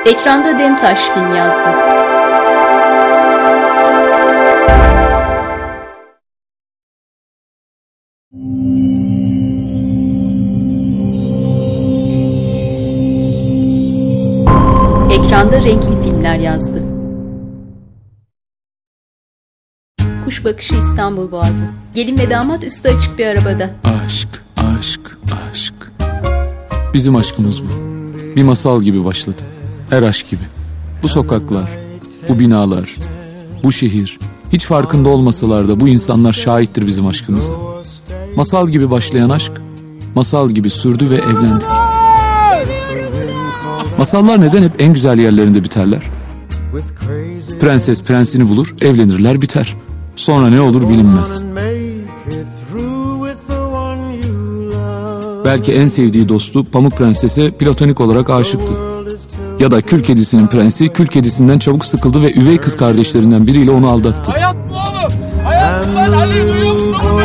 Ekranda Demtaş film yazdı. Ekranda Renkli Filmler yazdı. Kuş bakışı İstanbul Boğazı. Gelin ve damat üstü açık bir arabada. Aşk, aşk, aşk. Bizim aşkımız bu. Bir masal gibi başladı. Her aşk gibi. Bu sokaklar, bu binalar, bu şehir. Hiç farkında olmasalar da bu insanlar şahittir bizim aşkımıza. Masal gibi başlayan aşk, masal gibi sürdü ve evlendik. Masallar neden hep en güzel yerlerinde biterler? Prenses prensini bulur, evlenirler, biter. Sonra ne olur bilinmez. Belki en sevdiği dostu Pamuk Prenses'e platonik olarak aşıktı. Ya da Kül Kedisi'nin prensi Kül Kedisi'nden çabuk sıkıldı ve üvey kız kardeşlerinden biriyle onu aldattı. Hayat bu oğlum. Hayat bu lan. Ali duyuyor musun oğlum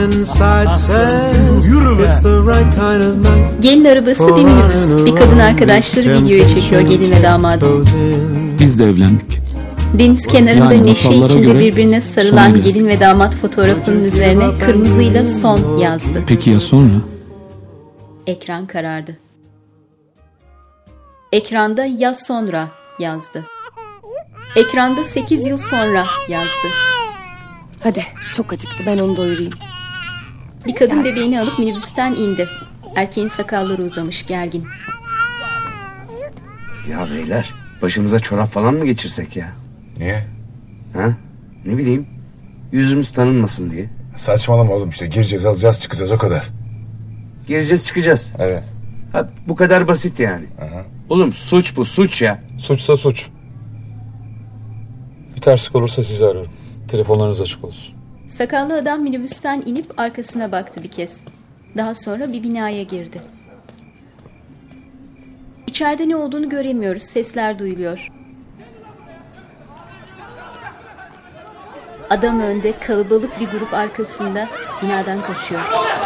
beni? Yürü be. Gelin arabası bir minibüs. Bir kadın arkadaşları videoya çekiyor gelin ve damadı. Biz de evlendik. Deniz kenarında Yani neşe masallara içinde göre birbirine sona sarılan geldik. gelin ve damat fotoğrafının üzerine kırmızıyla son yazdı. Peki ya sonra? Ekran karardı. Ekranda ya sonra yazdı. Ekranda 8 yıl sonra yazdı. Hadi çok acıktı, ben onu doyurayım. Bir kadın bebeğini alıp minibüsten indi. Erkeğin sakalları uzamış, gergin. Ya beyler, başımıza çorap falan mı geçirsek ya? Niye? Ha? Ne bileyim, yüzümüz tanınmasın diye. Saçmalama oğlum, işte gireceğiz, alacağız, çıkacağız, o kadar. Gireceğiz çıkacağız. Evet. Ha, bu kadar basit yani. Aha. Oğlum suç bu, suç ya. Suçsa suç. Bir terslik olursa sizi ararım. Telefonlarınız açık olsun. Sakallı adam minibüsten inip arkasına baktı bir kez. Daha sonra bir binaya girdi. İçeride ne olduğunu göremiyoruz. Sesler duyuluyor. Adam önde, kalabalık bir grup arkasında binadan kaçıyor.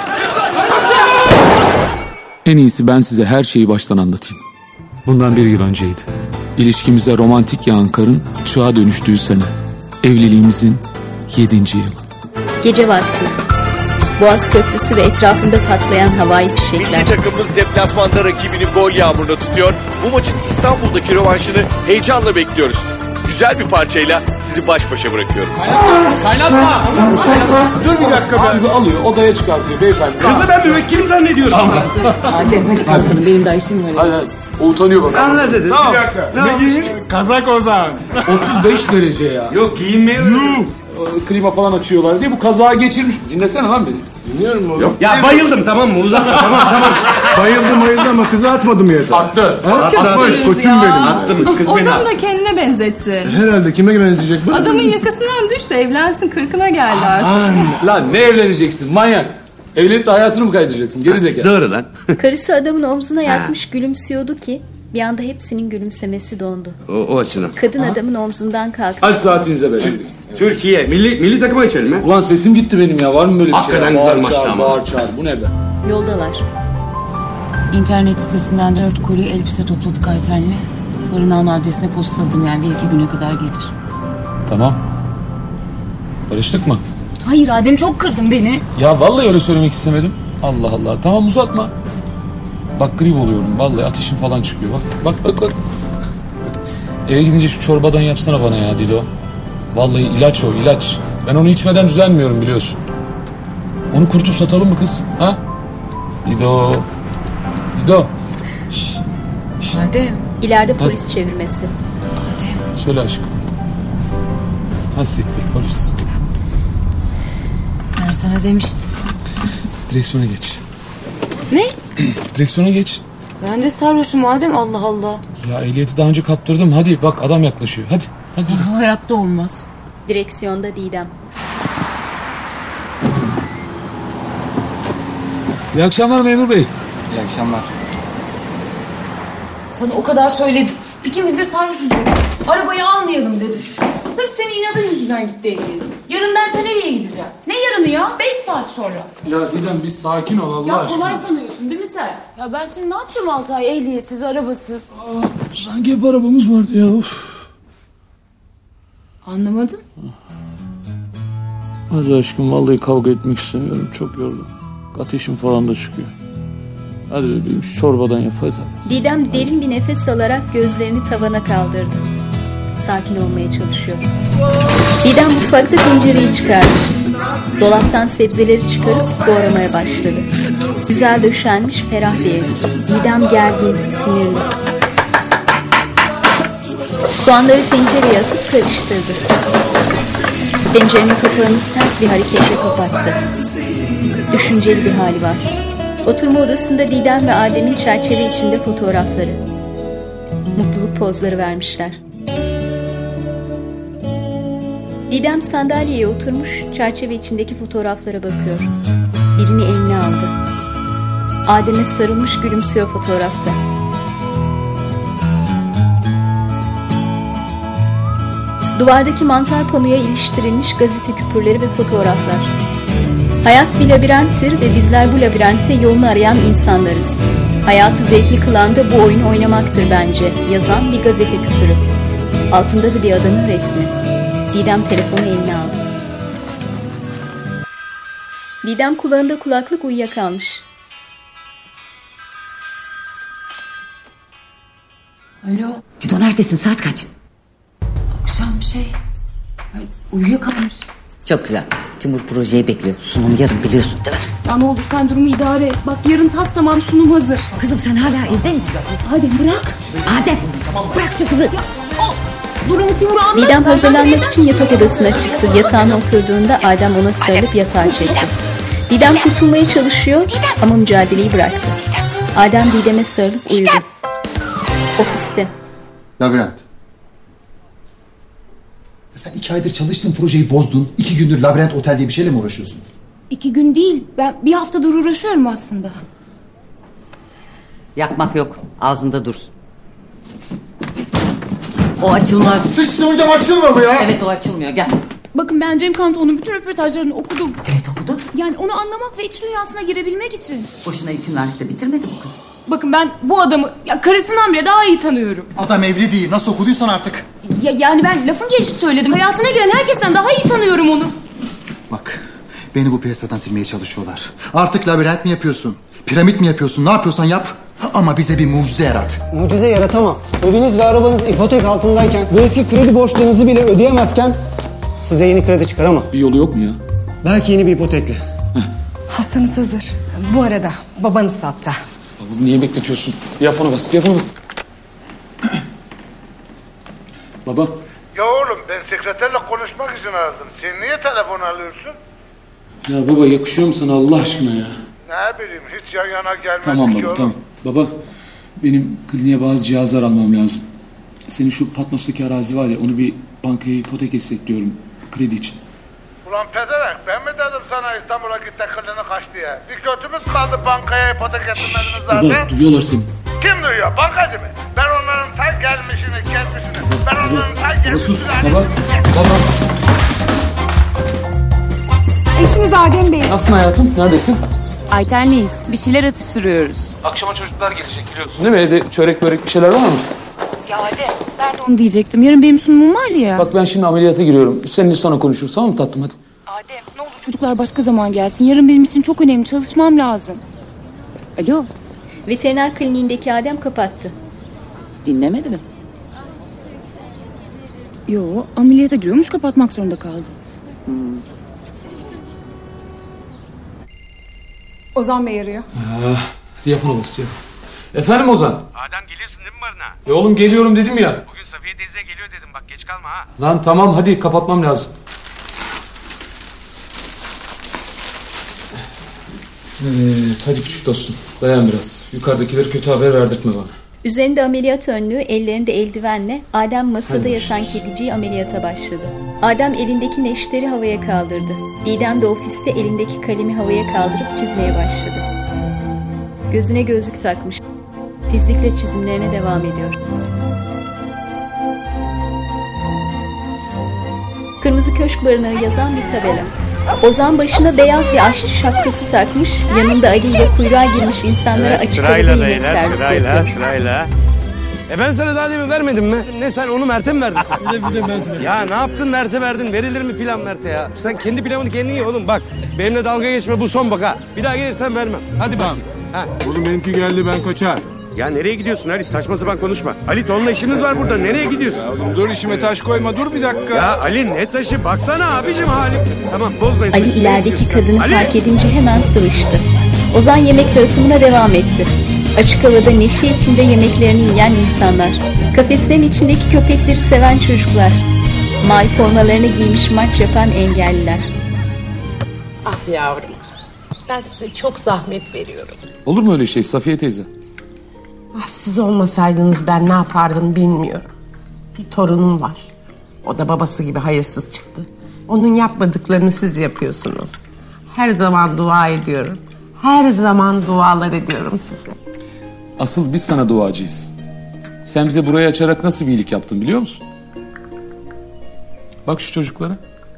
En iyisi ben size her şeyi baştan anlatayım. Bundan 1 yıl önceydi. İlişkimize romantik yağan karın çığa dönüştüğü sene. Evliliğimizin 7. yılı. Gece vakti. Boğaz Köprüsü ve etrafında patlayan havai fişekler. Milli takımımız deplasmanda rakibini gol yağmuruna tutuyor. Bu maçın İstanbul'daki rövanşını heyecanla bekliyoruz. Güzel bir parçayla sizi baş başa bırakıyorum. Kaynatma. Dur bir dakika be. Kızı alıyor, odaya çıkartıyor beyefendi. Kızı ben müvekkilim zannediyorsun. Hadi bakalım, benim de işim var. Hadi, o utanıyor bak. Anla dedi. Bir dakika. Ne giymiş? Kazak Ozan. 35 derece ya. Yok giyinmeye öğreniyoruz. Klima falan açıyorlar diye bu kazağı geçirmiş. Dinlesene lan beni. Dinliyorum oğlum. Yok. Ya bayıldım, tamam mı? Uzatma. tamam. Bayıldım ama kızı atmadım yeter. Attı. Atmış. Koçum benim. Attım, kız beni Ozan attı. da kendine benzetti. Herhalde kime benzeyecek bu? Adamın yakasından düştü, evlensin, 40'ına geldi artık. Lan ne evleneceksin manyak? Evlenip de hayatını mı kaydıracaksın? Gerizekalı. Doğru lan. Karısı adamın omzuna yatmış gülümsüyordu ki bir anda hepsinin gülümsemesi dondu. O açıdan. Kadın adamın omzundan kalktı. Hadi saatinize be. Türkiye. Milli takıma içelim ha. Ulan sesim gitti benim ya. Var mı böyle bir Hakikaten şey? güzel maçtı ama. Bağır çağır. Bu ne be? Yoldalar. İnternet sitesinden 4 koli elbise topladık Ayten'le. Barınağın adresine postaladım, yani 1-2 güne kadar gelir. Tamam. Barıştık mı? Hayır Adem, çok kırdın beni. Ya vallahi öyle söylemek istemedim. Allah Allah. Tamam uzatma. Bak grip oluyorum. Vallahi ateşim falan çıkıyor. Bak. Eve gidince şu çorbadan yapsana bana ya Dido. Vallahi ilaç o, ilaç. Ben onu içmeden düzelmiyorum biliyorsun. Onu kurutup satalım mı kız? Ha? Dido. Şşt. Adem. İleride polis çevirmesi. Adem. Söyle aşkım. Ha siktir polis. Ben sana demiştim. Direksiyona geç. Ne? Direksiyona geç. Ben de sarhoşum Adem, Allah Allah. Ya ehliyeti daha önce kaptırdım. Hadi bak adam yaklaşıyor. Hadi. Hayatta olmaz. Direksiyonda Didem. İyi akşamlar memur bey. İyi akşamlar. Sana o kadar söyledim. İkimiz de sarhoşuz dedim. Arabayı almayalım dedim. Sırf senin inadın yüzünden gitti ehliyet. Yarın ben de nereye gideceğim? Ne yarın yarını ya? 5 saat sonra. Ya Didem bir sakin ol Allah Ya aşkına. kolay sanıyorsun değil mi sen? Ya ben şimdi ne yapacağım 6 ay ehliyetsiz, arabasız? Sanki hep arabamız vardı ya. Of. Anlamadım. Hadi aşkım vallahi kavga etmek istemiyorum. Çok yoruldum. Ateşim falan da çıkıyor. Hadi bebeğim şu çorbadan yap hadi. Didem derin bir nefes alarak gözlerini tavana kaldırdı. Sakin olmaya çalışıyor. Didem mutfakta tencereyi çıkardı. Dolaptan sebzeleri çıkarıp doğramaya başladı. Güzel döşenmiş ferah bir ev. Didem gergin, sinirli. Soğanları tencereye atıp karıştırdı. Tencerenin kapağını sert bir hareketle kapattı. Düşünceli bir hali var. Oturma odasında Didem ve Adem'in çerçeve içinde fotoğrafları. Mutluluk pozları vermişler. Didem sandalyeye oturmuş, çerçeve içindeki fotoğraflara bakıyor. Birini eline aldı. Adem'e sarılmış gülümsüyor fotoğrafta. Duvardaki mantar pamuğa iliştirilmiş gazete küpürleri ve fotoğraflar. Hayat bir labirenttir ve bizler bu labirentte yolunu arayan insanlarız. Hayatı zevkli kılan da bu oyunu oynamaktır bence, yazan bir gazete küpürü. Altında da bir adamın resmi. Didem telefonu eline aldı. Didem kulağında kulaklık uyuyakalmış. Alo. Dido neredesin? Saat kaç? Akşam uyuyakalmış. Çok güzel. Timur projeyi bekliyor. Sunum yarın biliyorsun değil mi? Ya ne olur sen durumu idare et. Bak yarın tas tamam sunum hazır. Kızım sen hala evde misin? Hadi bırak. Adem bırak şu kızı. Durumu Timur'a anlat. Didem hazırlanmak için yatak odasına çıktı. Yatağına oturduğunda Adem ona sarılıp yatağa çekti. Didem kurtulmaya çalışıyor ama mücadeleyi bıraktı. Adem Didem'e sarılıp uyudu. Ofiste. Labirent. Sen 2 aydır çalıştığın projeyi bozdun. 2 gündür Labirent Otel diye bir şeyle mi uğraşıyorsun? 2 gün değil. Ben bir haftadır uğraşıyorum aslında. Yakmak yok. Ağzında dursun. O açılmaz. Sıçtırmayacağım, açılmıyor mu ya? Evet o açılmıyor. Gel. Bakın ben Cem Kanto'nun bütün röportajlarını okudum. Evet okudum. Yani onu anlamak ve iç dünyasına girebilmek için. Boşuna ilk üniversite bitirmedi bu kız. Bakın ben bu adamı karısından bile daha iyi tanıyorum. Adam evli değil. Nasıl okuduysan artık. Yani ben lafın gelişi söyledim. Hayatına giren herkesten daha iyi tanıyorum onu. Bak, beni bu piyasadan silmeye çalışıyorlar. Artık labirent mi yapıyorsun? Piramit mi yapıyorsun? Ne yapıyorsan yap. Ama bize bir mucize yarat. Mucize yaratamam. Eviniz ve arabanız ipotek altındayken, bu eski kredi borçlarınızı bile ödeyemezken size yeni kredi çıkaramam. Bir yolu yok mu ya? Belki yeni bir ipotekle. Hastanız hazır. Bu arada babanız sattı. Baba niye bekletiyorsun? Diyafona bas, diyafona bas. Baba. Ya oğlum ben sekreterle konuşmak için aradım. Sen niye telefon alıyorsun? Ya baba yakışıyor mu sana Allah aşkına ya? Ne bileyim hiç yan yana gelmedik Tamam ki baba oğlum. tamam. Baba benim kliniğe bazı cihazlar almam lazım. Senin şu Patmos'taki arazi var ya onu bir bankaya ipotek etsek diyorum kredi için. Ulan pezevenk ben mi dedim sana İstanbul'a git de kliniğe kaç diye? Bir kötümüz kaldı bankaya ipotek ettirmediniz zaten. Baba duyuyorlar seni. Kim duyuyor? Bankacı mı? Ben onların ta gelmişini, geçmişini. Ben onların ta Baba gelmişini. sus baba. Baba. Eşiniz Adem Bey. Nasılsın hayatım? Neredesin? Ayten'leyiz. Bir şeyler atıştırıyoruz. Akşama çocuklar gelecek biliyorsun değil mi? Evde çörek börek bir şeyler var mı? Ya Adem ben de onu diyecektim. Yarın benim sunumum var ya. Bak ben şimdi ameliyata giriyorum. Seninle sonra konuşuruz tamam mı tatlım hadi. Adem ne olur çocuklar başka zaman gelsin. Yarın benim için çok önemli. Çalışmam lazım. Alo. Veteriner kliniğindeki Adem kapattı. Dinlemedi mi? Yo ameliyata giriyormuş kapatmak zorunda kaldı. Ozan Bey arıyor. Diyafona bas ya. Efendim Ozan? Adem geliyorsun değil mi barına? Ya oğlum geliyorum dedim ya. Bugün Safiye teyze geliyor dedim bak geç kalma ha. Lan tamam hadi kapatmam lazım. Evet hadi küçük dostum dayan biraz. Yukarıdakileri kötü haber verdirtme bana. Üzerinde ameliyat önlüğü, ellerinde eldivenle Adem masada yatan kediciyi ameliyata başladı. Adem elindeki neşteri havaya kaldırdı. Didem de ofiste elindeki kalemi havaya kaldırıp çizmeye başladı. Gözüne gözlük takmış. Titizlikle çizimlerine devam ediyor. Kırmızı Köşk Barınağı yazan bir tabela. Ozan başına beyaz bir aşçı şapkası takmış, yanında Ali ile kuyruğa girmiş insanlara açık havada yemek servisi yapıyor. Sırayla. Ben sana daha demin vermedim mi? Ne sen onu Mert'e mi verdin sen? Bir de Mert'e. Ya ne yaptın Mert'e verdin? Verilir mi plan Mert'e ya? Sen kendi planını kendin ye oğlum bak. Benimle dalga geçme bu son bak ha. Bir daha gelirsen vermem. Hadi bak. Ha. Oğlum benimki geldi ben kaçar. Ya nereye gidiyorsun Ali? Saçma sapan konuşma. Ali onunla işimiz var burada. Nereye gidiyorsun? Ya oğlum dur işime taş koyma dur bir dakika. Ya Ali ne taşı? Baksana abicim halim. Tamam bozmayın. Ali ilerideki kadını fark edince hemen sıvıştı. Ozan yemek dağıtımına devam etti. Açık havada neşe içinde yemeklerini yiyen insanlar. Kafeslerin içindeki köpekleri seven çocuklar. Mavi formalarını giymiş maç yapan engelliler. Ah yavrum. Ben size çok zahmet veriyorum. Olur mu öyle şey Safiye teyze? Ah siz olmasaydınız ben ne yapardım bilmiyorum. Bir torunum var. O da babası gibi hayırsız çıktı. Onun yapmadıklarını siz yapıyorsunuz. Her zaman dua ediyorum. Her zaman dualar ediyorum size. Asıl biz sana duacıyız. Sen bize burayı açarak nasıl bir iyilik yaptın biliyor musun? Bak şu çocuklara.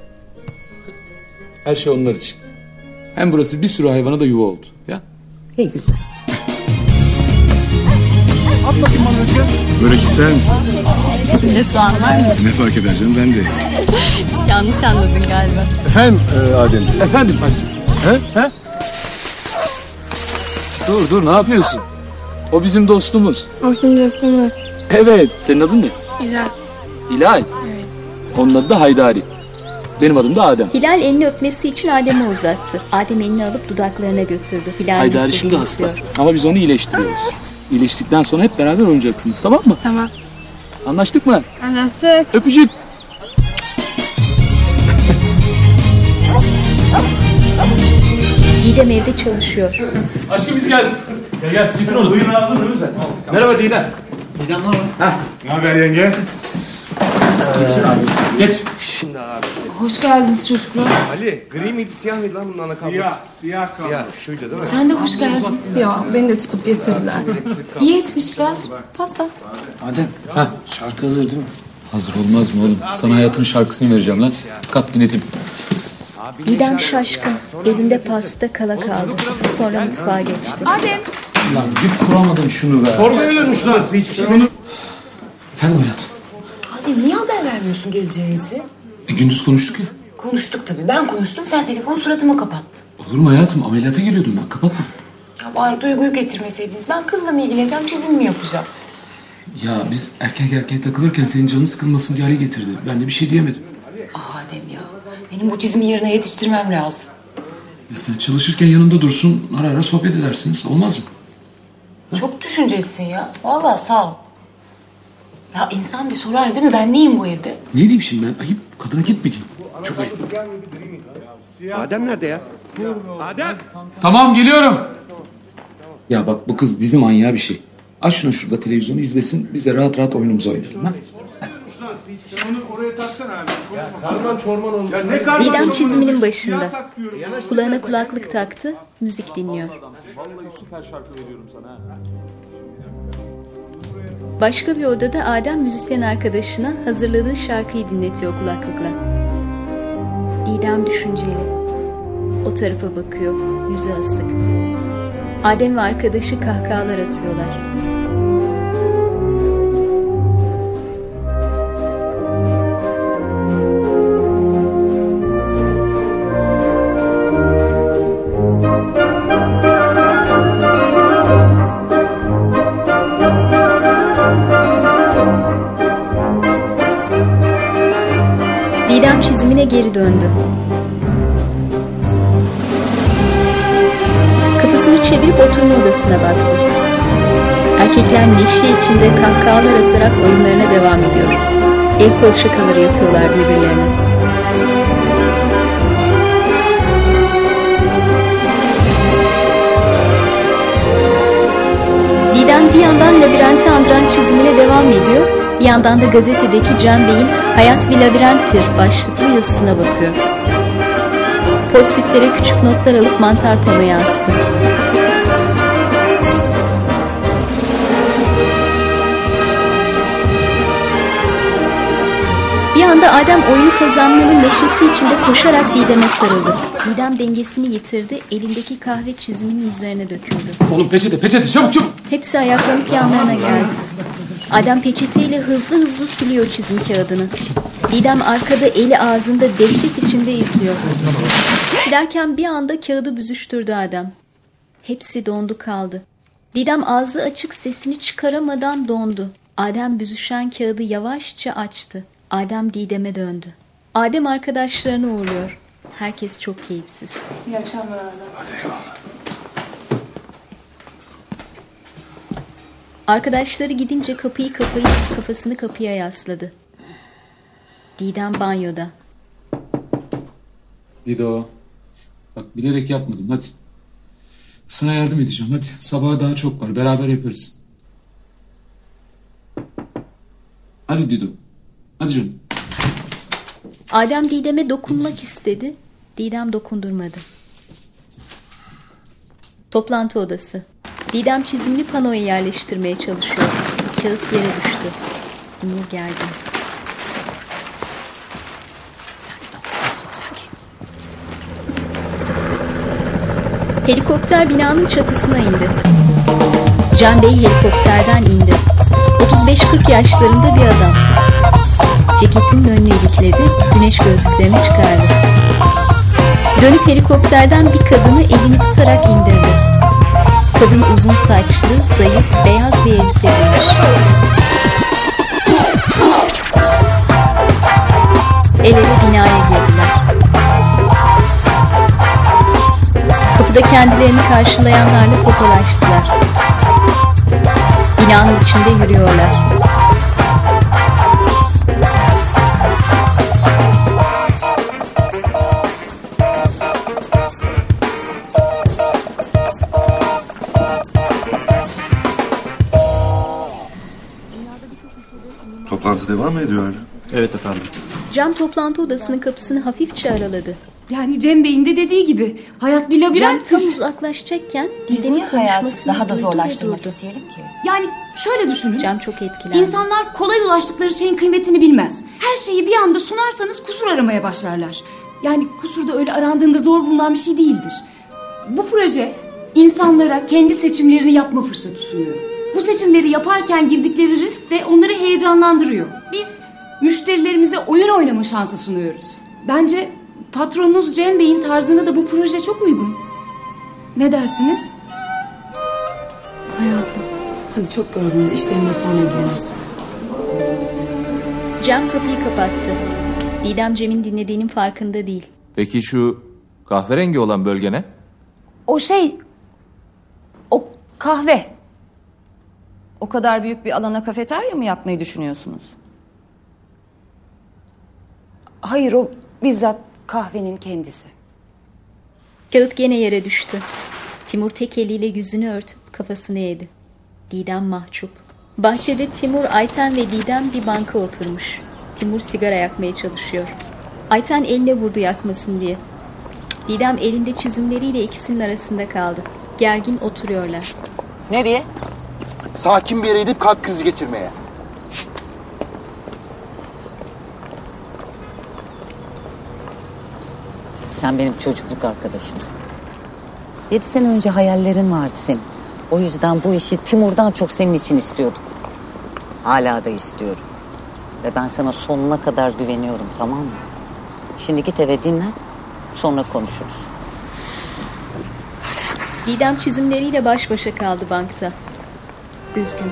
Her şey onlar için. Hem burası bir sürü hayvana da yuva oldu. Ya. Ne güzel. At bakayım bana önce. Börek ister misin? İçinde soğan var mı? Ne fark eder canım ben de. Yanlış anladın galiba. Efendim Adem. Efendim hacı. He? Dur ne yapıyorsun? O bizim dostumuz. O bizim dostumuz. Evet. Senin adın ne? Hilal. Hilal. Evet. Onun adı da Haydari. Benim adım da Adem. Hilal elini öpmesi için Adem'e uzattı. Adem elini alıp dudaklarına götürdü. Haydari şimdi hasta. Ama biz onu iyileştiriyoruz. İyileştikten sonra hep beraber oynayacaksınız, tamam mı? Tamam. Anlaştık mı? Anlaştık. Öpücük. Didem evde çalışıyor. Aşkım biz geldik. Gel sitron. Buyurun aldın değil mi sen? Merhaba Didem. Didem ne haber? Ne haber yenge? Geç. Şimdi abisi. Hoş geldiniz çocuklar. Ali gri miydi siyah mıydı lan bunun ana kablosu? Siyah kablo. Siyah şuydu değil mi? Sen de hoş geldin. Ya beni de tutup getirdiler. İyi etmişler. Pasta. Adem. Şarkı hazır değil mi? Hazır olmaz mı oğlum? Sana hayatın şarkısını vereceğim lan. Kat dinletim. Didem şaşkın. Elinde pasta kala kaldı. Sonra mutfağa geçti. Adem. Lan bir kuramadın şunu be. Çorbaya ölmüş burası hiçbir şey onu. Efendim hayatım. Adem niye haber vermiyorsun geleceğinizi? Gündüz konuştuk ya. Konuştuk tabii. Ben konuştum. Sen telefonu suratıma kapattın. Olur mu hayatım? Ameliyata geliyordum ben. Kapatma. Ya bari Duygu'yu getirmeseydiniz. Ben kızla mı ilgileneceğim, çizim mi yapacağım? Ya biz erkek takılırken senin canın sıkılmasın diye Ali getirdi. Ben de bir şey diyemedim. Adem ya. Benim bu çizimi yarına yetiştirmem lazım. Ya sen çalışırken yanında dursun. Ara ara sohbet edersiniz. Olmaz mı? Çok düşüncelisin ya. Vallahi sağ ol. Ya insan bir sorar değil mi? Ben neyim bu evde? Ne diyeyim şimdi ben? Ayıp. Kadına git mi diyeyim? Çok ayıp. Adem nerede ya? Adem! Tamam geliyorum. Ya bak bu kız dizi manyağı bir şey. Aç şunu şurada televizyonu izlesin. Biz de rahat rahat oyunumuzu oynayalım. Ha? Sen onu oraya taksana abi. Karman çorman olmuş. Ya ne karman Didem çorman çiziminin olmuş? başında. Ya tak diyorum. Kulağına kulaklık taktı. Müzik dinliyor. Vallahi süper şarkı veriyorum sana ha. Başka bir odada Adem müzisyen arkadaşına hazırladığı şarkıyı dinletiyor kulaklıkla. Didem düşünceli. O tarafa bakıyor, yüzü asık. Adem ve arkadaşı kahkahalar atıyorlar. Didem çizimine geri döndü. Kafasını çevirip oturma odasına baktı. Erkekler neşe içinde kahkahalar atarak oyunlarına devam ediyor. El kol şakaları yapıyorlar birbirlerine. Didem bir yandan labirenti andıran çizimine devam ediyor, bir yandan da gazetedeki Cem Bey'in "Hayat bir labirenttir" başlıklı yazısına bakıyor. Post-itlere küçük notlar alıp mantar panoya astı. Bir anda Adem oyunu kazanmanın neşesi içinde koşarak Didem'e sarıldı. Didem dengesini yitirdi, elindeki kahve çiziminin üzerine döküldü. Oğlum peçete çabuk. Hepsi ayaklanıp yanlarına geldi. Adem peçeteyle hızlı siliyor çizim kağıdını. Didem arkada eli ağzında dehşet içinde izliyor. Silerken bir anda kağıdı büzüştürdü Adem. Hepsi dondu kaldı. Didem ağzı açık sesini çıkaramadan dondu. Adem büzüşen kağıdı yavaşça açtı. Adem Didem'e döndü. Adem arkadaşlarını uğurluyor. Herkes çok keyifsiz. İyi akşamlar Adem. Hadi eyvallah. Arkadaşları gidince kapıyı kapayıp kafasını kapıya yasladı. Didem banyoda. Dido. Bak bilerek yapmadım hadi. Sana yardım edeceğim hadi. Sabaha daha çok var. Beraber yaparız. Hadi Dido. Hadi canım. Adem Didem'e dokunmak istedi. Didem dokundurmadı. Toplantı odası. Didem çizimli panoyu yerleştirmeye çalışıyor. Kağıt yere düştü. Timur gergin. Helikopter binanın çatısına indi. Can Bey helikopterden indi. 35-40 yaşlarında bir adam. Ceketinin önünü ilikledi, güneş gözlüklerini çıkardı. Dönüp helikopterden bir kadını elini tutarak indirdi. Kadın uzun saçlı, zayıf, beyaz bir elbise giymiş. El ele binaya girdiler. Kapıda kendilerini karşılayanlarla tokalaştılar. Binanın içinde yürüyorlar. Toplantı devam mı ediyor hala? Evet efendim. Cem toplantı odasının kapısını hafifçe araladı. Yani Cem Bey'in de dediği gibi hayat bir labirenttir. Cem tam uzaklaşacakken Biz niye hayatı daha da duydu zorlaştırmak ve durdu. isteyelim ki? Yani şöyle düşünün. Cem çok etkilendi. İnsanlar kolay ulaştıkları şeyin kıymetini bilmez. Her şeyi bir anda sunarsanız kusur aramaya başlarlar. Yani kusur da öyle arandığında zor bulunan bir şey değildir. Bu proje insanlara kendi seçimlerini yapma fırsatı sunuyor. Bu seçimleri yaparken girdikleri risk de onları heyecanlandırıyor. Biz müşterilerimize oyun oynama şansı sunuyoruz. Bence patronunuz Cem Bey'in tarzına da bu proje çok uygun. Ne dersiniz? Hayatım, hadi çok gördünüz. İşlerimle sonra ilgileniriz. Cem kapıyı kapattı. Didem Cem'in dinlediğinin farkında değil. Peki şu kahverengi olan bölge ne? O kahve. O kadar büyük bir alana kafeterya mı yapmayı düşünüyorsunuz? Hayır, o bizzat kahvenin kendisi. Kağıt gene yere düştü. Timur tek eliyle yüzünü örtüp kafasını eğdi. Didem mahcup. Bahçede Timur, Ayten ve Didem bir banka oturmuş. Timur sigara yakmaya çalışıyor. Ayten eline vurdu yakmasın diye. Didem elinde çizimleriyle ikisinin arasında kaldı. Gergin oturuyorlar. Nereye? Sakin bir yere gidip kalp krizi geçirmeye. Sen benim çocukluk arkadaşımsın. 7 sene önce hayallerin vardı senin. O yüzden bu işi Timur'dan çok senin için istiyordum. Hala da istiyorum. Ve ben sana sonuna kadar güveniyorum, tamam mı? Şimdi git eve dinlen, sonra konuşuruz. Didem çizimleriyle baş başa kaldı bankta. Üzgün.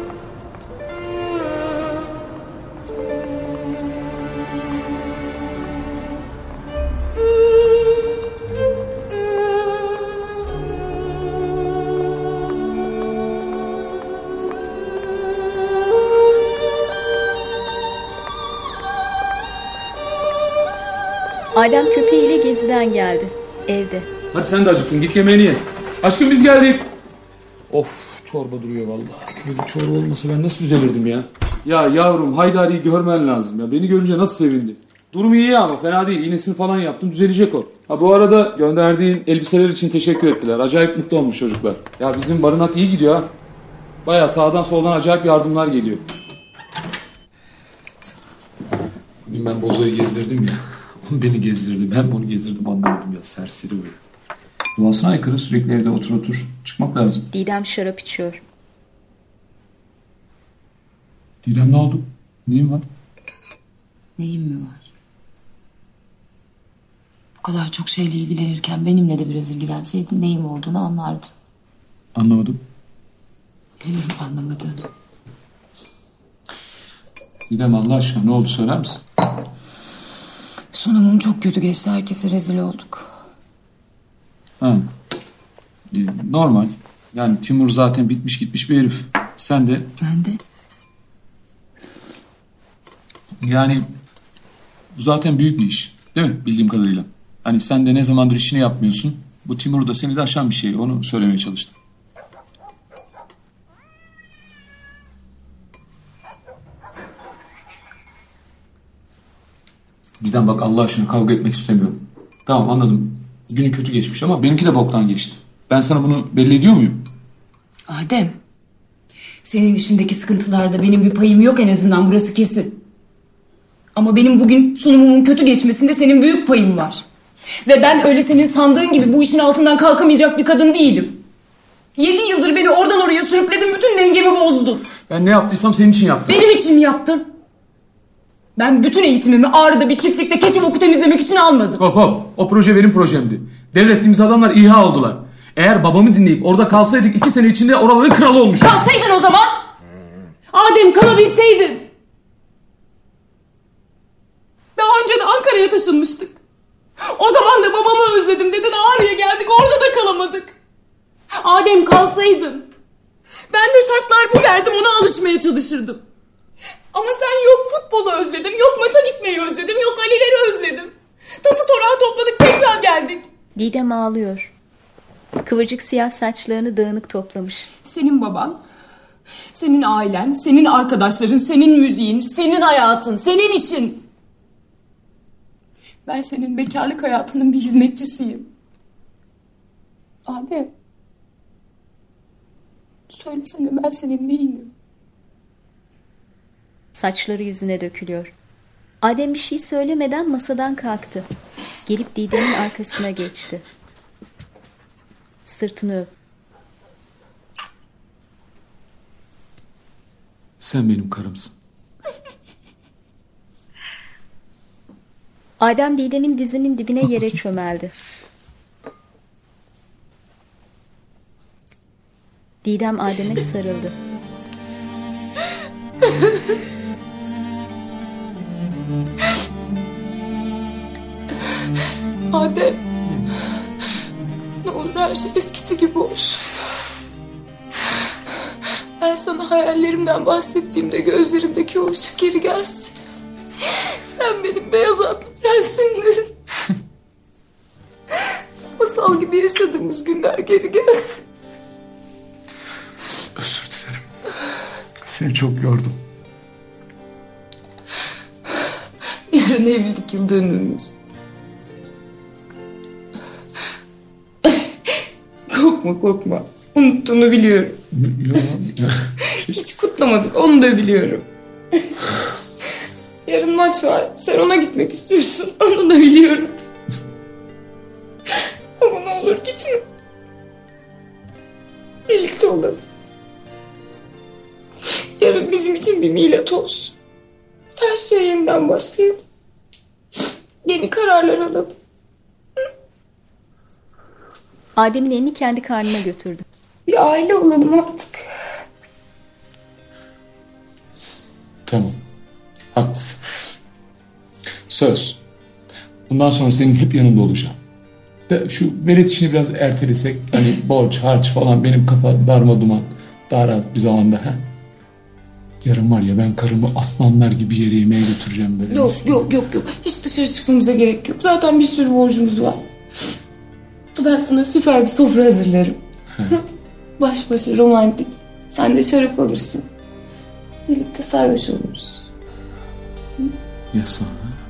Adem köpeğiyle geziden geldi. Evde. Hadi sen de acıktın git yemeğini ye. Aşkım biz geldik. Of çorba duruyor vallahi. Böyle çorba olmasa ben nasıl düzelirdim ya. Ya yavrum Haydari'yi görmen lazım ya. Beni görünce nasıl sevindi. Durumu iyi ama fena değil. İğnesini falan yaptım düzelecek o. Ha bu arada gönderdiğin elbiseler için teşekkür ettiler. Acayip mutlu olmuş çocuklar. Ya bizim barınak iyi gidiyor ha. Bayağı sağdan soldan acayip yardımlar geliyor. Bugün ben Bozo'yu gezdirdim ya. O beni gezdirdi. Ben bunu gezdirdim, anlamadım ya. Serseri böyle. Doğasına aykırı, sürekli evde otur. Çıkmak lazım. Didem şarap içiyor. Didem ne oldu? Neyin var? Neyim mi var? Bu kadar çok şeyle ilgilenirken benimle de biraz ilgilenseydin neyim olduğunu anlardın. Anlamadım. Biliyorum anlamadın. Didem Allah aşkına ne oldu, söyler misin? Sunumum çok kötü geçti. Herkese rezil olduk. Ha. Normal. Yani Timur zaten bitmiş gitmiş bir herif. Sen de. Ben de. Yani bu zaten büyük bir iş. Değil mi? Bildiğim kadarıyla. Hani sen de ne zamandır işini yapmıyorsun. Bu Timur da seni de aşan bir şey. Onu söylemeye çalıştım. Didem bak Allah aşkına kavga etmek istemiyorum. Tamam anladım. Günün kötü geçmiş ama benimki de boktan geçti. Ben sana bunu belli ediyor muyum? Adem. Senin işindeki sıkıntılarda benim bir payım yok en azından, burası kesin. Ama benim bugün sunumumun kötü geçmesinde senin büyük payın var. Ve ben öyle senin sandığın gibi bu işin altından kalkamayacak bir kadın değilim. 7 yıldır beni oradan oraya sürükledin, bütün dengemi bozdun. Ben ne yaptıysam senin için yaptım. Benim için mi yaptın? Ben bütün eğitimimi Ağrı'da bir çiftlikte keçi boku temizlemek için almadım. Hop. O proje benim projemdi. Devrettiğimiz adamlar İHA oldular. Eğer babamı dinleyip orada kalsaydık 2 sene içinde oraların kralı olmuştuk. Kalsaydın o zaman. Adem, kalabilseydin. Daha önce de Ankara'ya taşınmıştık. O zaman da babamı özledim dedin, Ağrı'ya geldik, orada da kalamadık. Adem, kalsaydın. Ben de şartlar bu derdim, ona alışmaya çalışırdım. Ama sen yok futbolu özledim, yok maça gitmeyi özledim, yok Ali'leri özledim. Tası torağı topladık, tekrar geldik. Didem ağlıyor. Kıvırcık siyah saçlarını dağınık toplamış. Senin baban, senin ailen, senin arkadaşların, senin müziğin, senin hayatın, senin işin. Ben senin bekarlık hayatının bir hizmetçisiyim. Adem, söylesene ben senin neyinim? Saçları yüzüne dökülüyor. Adem bir şey söylemeden masadan kalktı. Gelip Didem'in arkasına geçti. Sırtını öp. Sen benim karımsın. Adem Didem'in dizinin dibine yere çömeldi. Didem Adem'e sarıldı. Adem, ne olur her şey eskisi gibi olsun. Ben sana hayallerimden bahsettiğimde gözlerindeki o ışık geri gelsin. Sen benim beyaz atlı prensimdin. Masal gibi yaşadığımız günler geri gelsin. Özür dilerim. Seni çok yordum. Yarın evlilik yıl dönümümüz. Korkma. Unuttuğunu biliyorum. Hiç kutlamadık, onu da biliyorum. Yarın maç var, sen ona gitmek istiyorsun, onu da biliyorum. Ama ne olur gitme. Birlikte olalım. Yarın bizim için bir milat olsun. Her şeye yeniden başlayalım. Yeni kararlar alalım. Adem'in elini kendi karnına götürdü. Bir aile olalım artık. Tamam. Haklısın. Söz. Bundan sonra senin hep yanında olacağım. Şu velet işini biraz ertelesek, hani borç, harç falan, benim kafa darma duman, daha rahat bir zamanda. Ha? Yarın var ya, ben karımı aslanlar gibi yere yemeğe götüreceğim böyle. Yok. Hiç dışarı çıkmamıza gerek yok. Zaten bir sürü borcumuz var. Ben sana süper bir sofra hazırlarım. Baş başa romantik. Sen de şarap alırsın. Birlikte sarhoş oluruz. Ya sonra?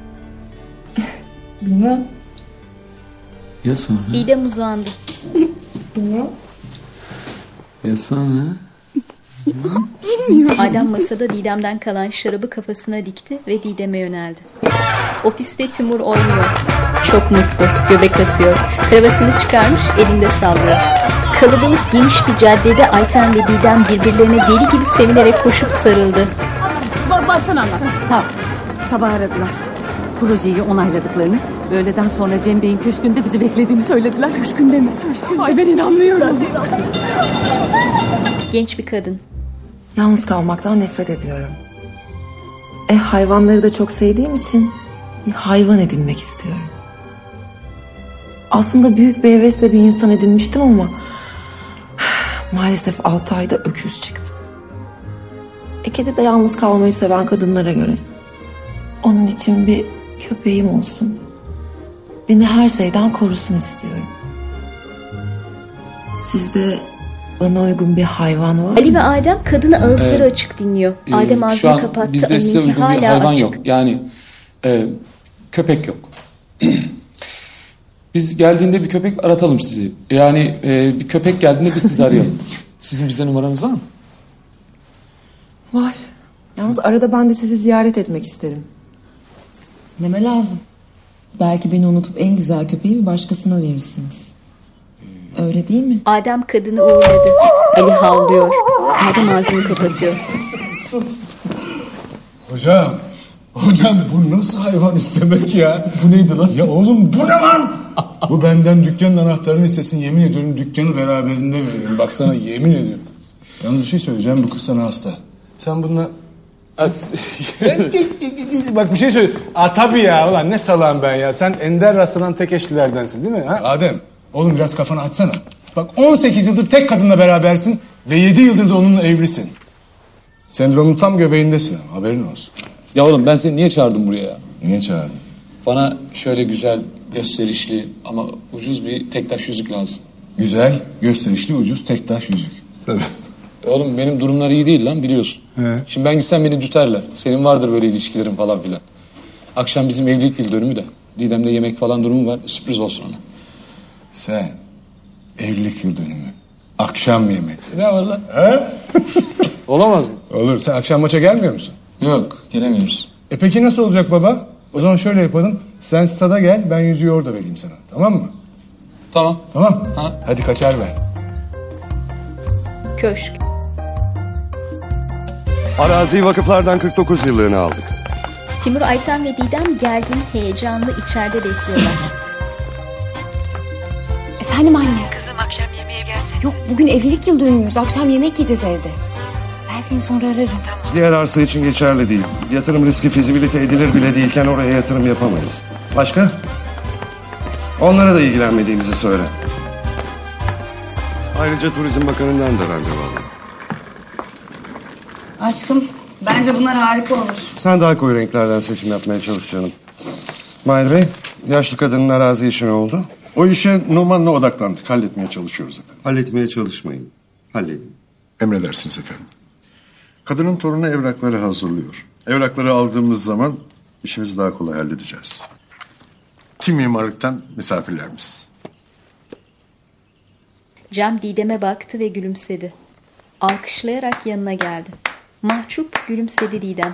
Bilmem. Ya sonra? Didem uzandı. Bilmem. Ya sonra? İnanmıyorum. Adem masada Didem'den kalan şarabı kafasına dikti ve Didem'e yöneldi. Ofiste Timur oynuyor. Çok mutlu, göbek atıyor. Kravatını çıkarmış, elinde sallıyor. Kalabalık geniş bir caddede Ayten ve Didem birbirlerine deli gibi sevinerek koşup sarıldı. Baştan anlat. Tamam. Sabah aradılar. Projeyi onayladıklarını, öğleden sonra Cem Bey'in köşkünde bizi beklediğini söylediler. Köşkünde mi? Köşkünde. Ay ben inanmıyorum. Genç bir kadın. Yalnız kalmaktan nefret ediyorum. Hayvanları da çok sevdiğim için bir hayvan edinmek istiyorum. Aslında büyük bir hevesle bir insan edinmiştim ama maalesef 6 ayda öküz çıktı. Kedi de yalnız kalmayı seven kadınlara göre. Onun için bir köpeğim olsun. Beni her şeyden korusun istiyorum. Sizde bana uygun bir hayvan var mı? Ali ve Adem kadını ağızları açık dinliyor. Adem ağzını kapattı. Bizde size uygun bir hayvan açık. Yok. Yani köpek yok. Biz geldiğinde bir köpek aratalım sizi. Yani bir köpek geldiğinde biz sizi arayalım. Sizin bizde numaranız var mı? Var. Yalnız arada ben de sizi ziyaret etmek isterim. Neme lazım? Belki beni unutup en güzel köpeği bir başkasına verirsiniz. Öyle değil mi? Adem kadını uğurladı. Ali havlıyor. Adem ağzını kapatıyor. Sus. Hocam bu nasıl hayvan istemek ya? Bu neydi lan? Ya oğlum bu ne lan? Bu benden dükkanın anahtarını istesin, yemin ediyorum dükkanı beraberinde veririm. Baksana yemin ediyorum. Yalnız bir şey söyleyeceğim, bu kız sana hasta. Sen bununla... Bak bir şey söyle. Tabii ya ulan ne salağım ben ya. Sen ender rastlanan tek eşlilerdensin değil mi? Ha? Adem oğlum biraz kafanı açsana. Bak 18 yıldır tek kadınla berabersin ve 7 yıldır da onunla evlisin. Sendromun tam göbeğindesin, haberin olsun. Ya oğlum ben seni niye çağırdım buraya ya? Niye çağırdın? Bana şöyle güzel, gösterişli ama ucuz bir tek taş yüzük lazım. Güzel, gösterişli, ucuz tek taş yüzük. Tabii. Oğlum benim durumlar iyi değil lan biliyorsun. He. Şimdi ben gitsem beni düterler. Senin vardır böyle ilişkilerin falan filan. Akşam bizim evlilik yıl dönümü de. Didem'de yemek falan durumu var. Sürpriz olsun ona. Sen evlilik yıl dönümü. Akşam yemeği. Ne var lan? He? Olamaz mı? Olur. Sen akşam maça gelmiyor musun? Yok gelemiyoruz. Peki nasıl olacak baba? O zaman şöyle yapalım. Sen stada gel, ben yüzüğü orada vereyim sana. Tamam mı? Tamam. Tamam. Ha. Hadi kaçar ver. Köşk. Arazi vakıflardan 49 yıllığını aldık. Timur, Ayten ve Didem gergin, heyecanlı içeride bekliyorlar. Efendim anne. Kızım akşam yemeğe gelsene. Yok bugün evlilik yıl dönümümüz. Akşam yemek yiyeceğiz evde. Ben seni sonra ararım. Tamam. Diğer arsa için geçerli değil. Yatırım riski fizibilite edilir bile değilken oraya yatırım yapamayız. Başka? Onlara da ilgilenmediğimizi söyle. Ayrıca Turizm Bakanı'ndan da randevu aldım. Aşkım bence bunlar harika olur. Sen daha koyu renklerden seçim yapmaya çalış canım. Mahir Bey, yaşlı kadının arazi işi ne oldu? O işe Numan'la odaklandık. Halletmeye çalışıyoruz efendim. Halletmeye çalışmayın. Halledin. Emredersiniz efendim. Kadının torunu evrakları hazırlıyor. Evrakları aldığımız zaman işimizi daha kolay halledeceğiz. Tim mimarlıktan misafirlerimiz. Cem Didem'e baktı ve gülümsedi. Alkışlayarak yanına geldi. Mahcup gülümsedi Didem.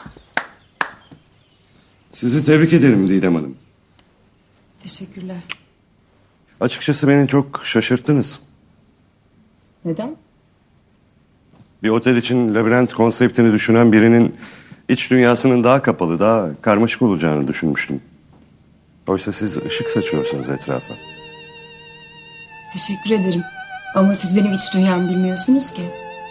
Sizi tebrik ederim Didem Hanım. Teşekkürler. Açıkçası beni çok şaşırttınız. Neden? Bir otel için labirent konseptini düşünen birinin iç dünyasının daha kapalı, daha karmaşık olacağını düşünmüştüm. Oysa siz ışık saçıyorsunuz etrafa. Teşekkür ederim. Ama siz benim iç dünyamı bilmiyorsunuz ki.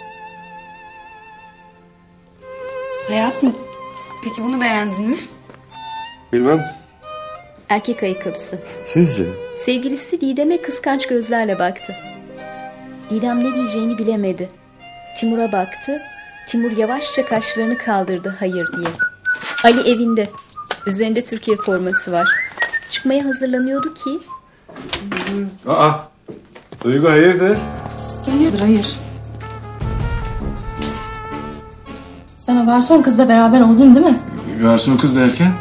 Hayatım, peki bunu beğendin mi? Bilmem. Erkek ayakkabısı. Sizce? Sevgilisi Didem'e kıskanç gözlerle baktı. Didem ne diyeceğini bilemedi. Timur'a baktı. Timur yavaşça kaşlarını kaldırdı hayır diye. Ali evinde. Üzerinde Türkiye forması var. Çıkmaya hazırlanıyordu ki... Duygu hayırdır? Hayır. Sen o garson kızla beraber oldun değil mi? Garson kız derken?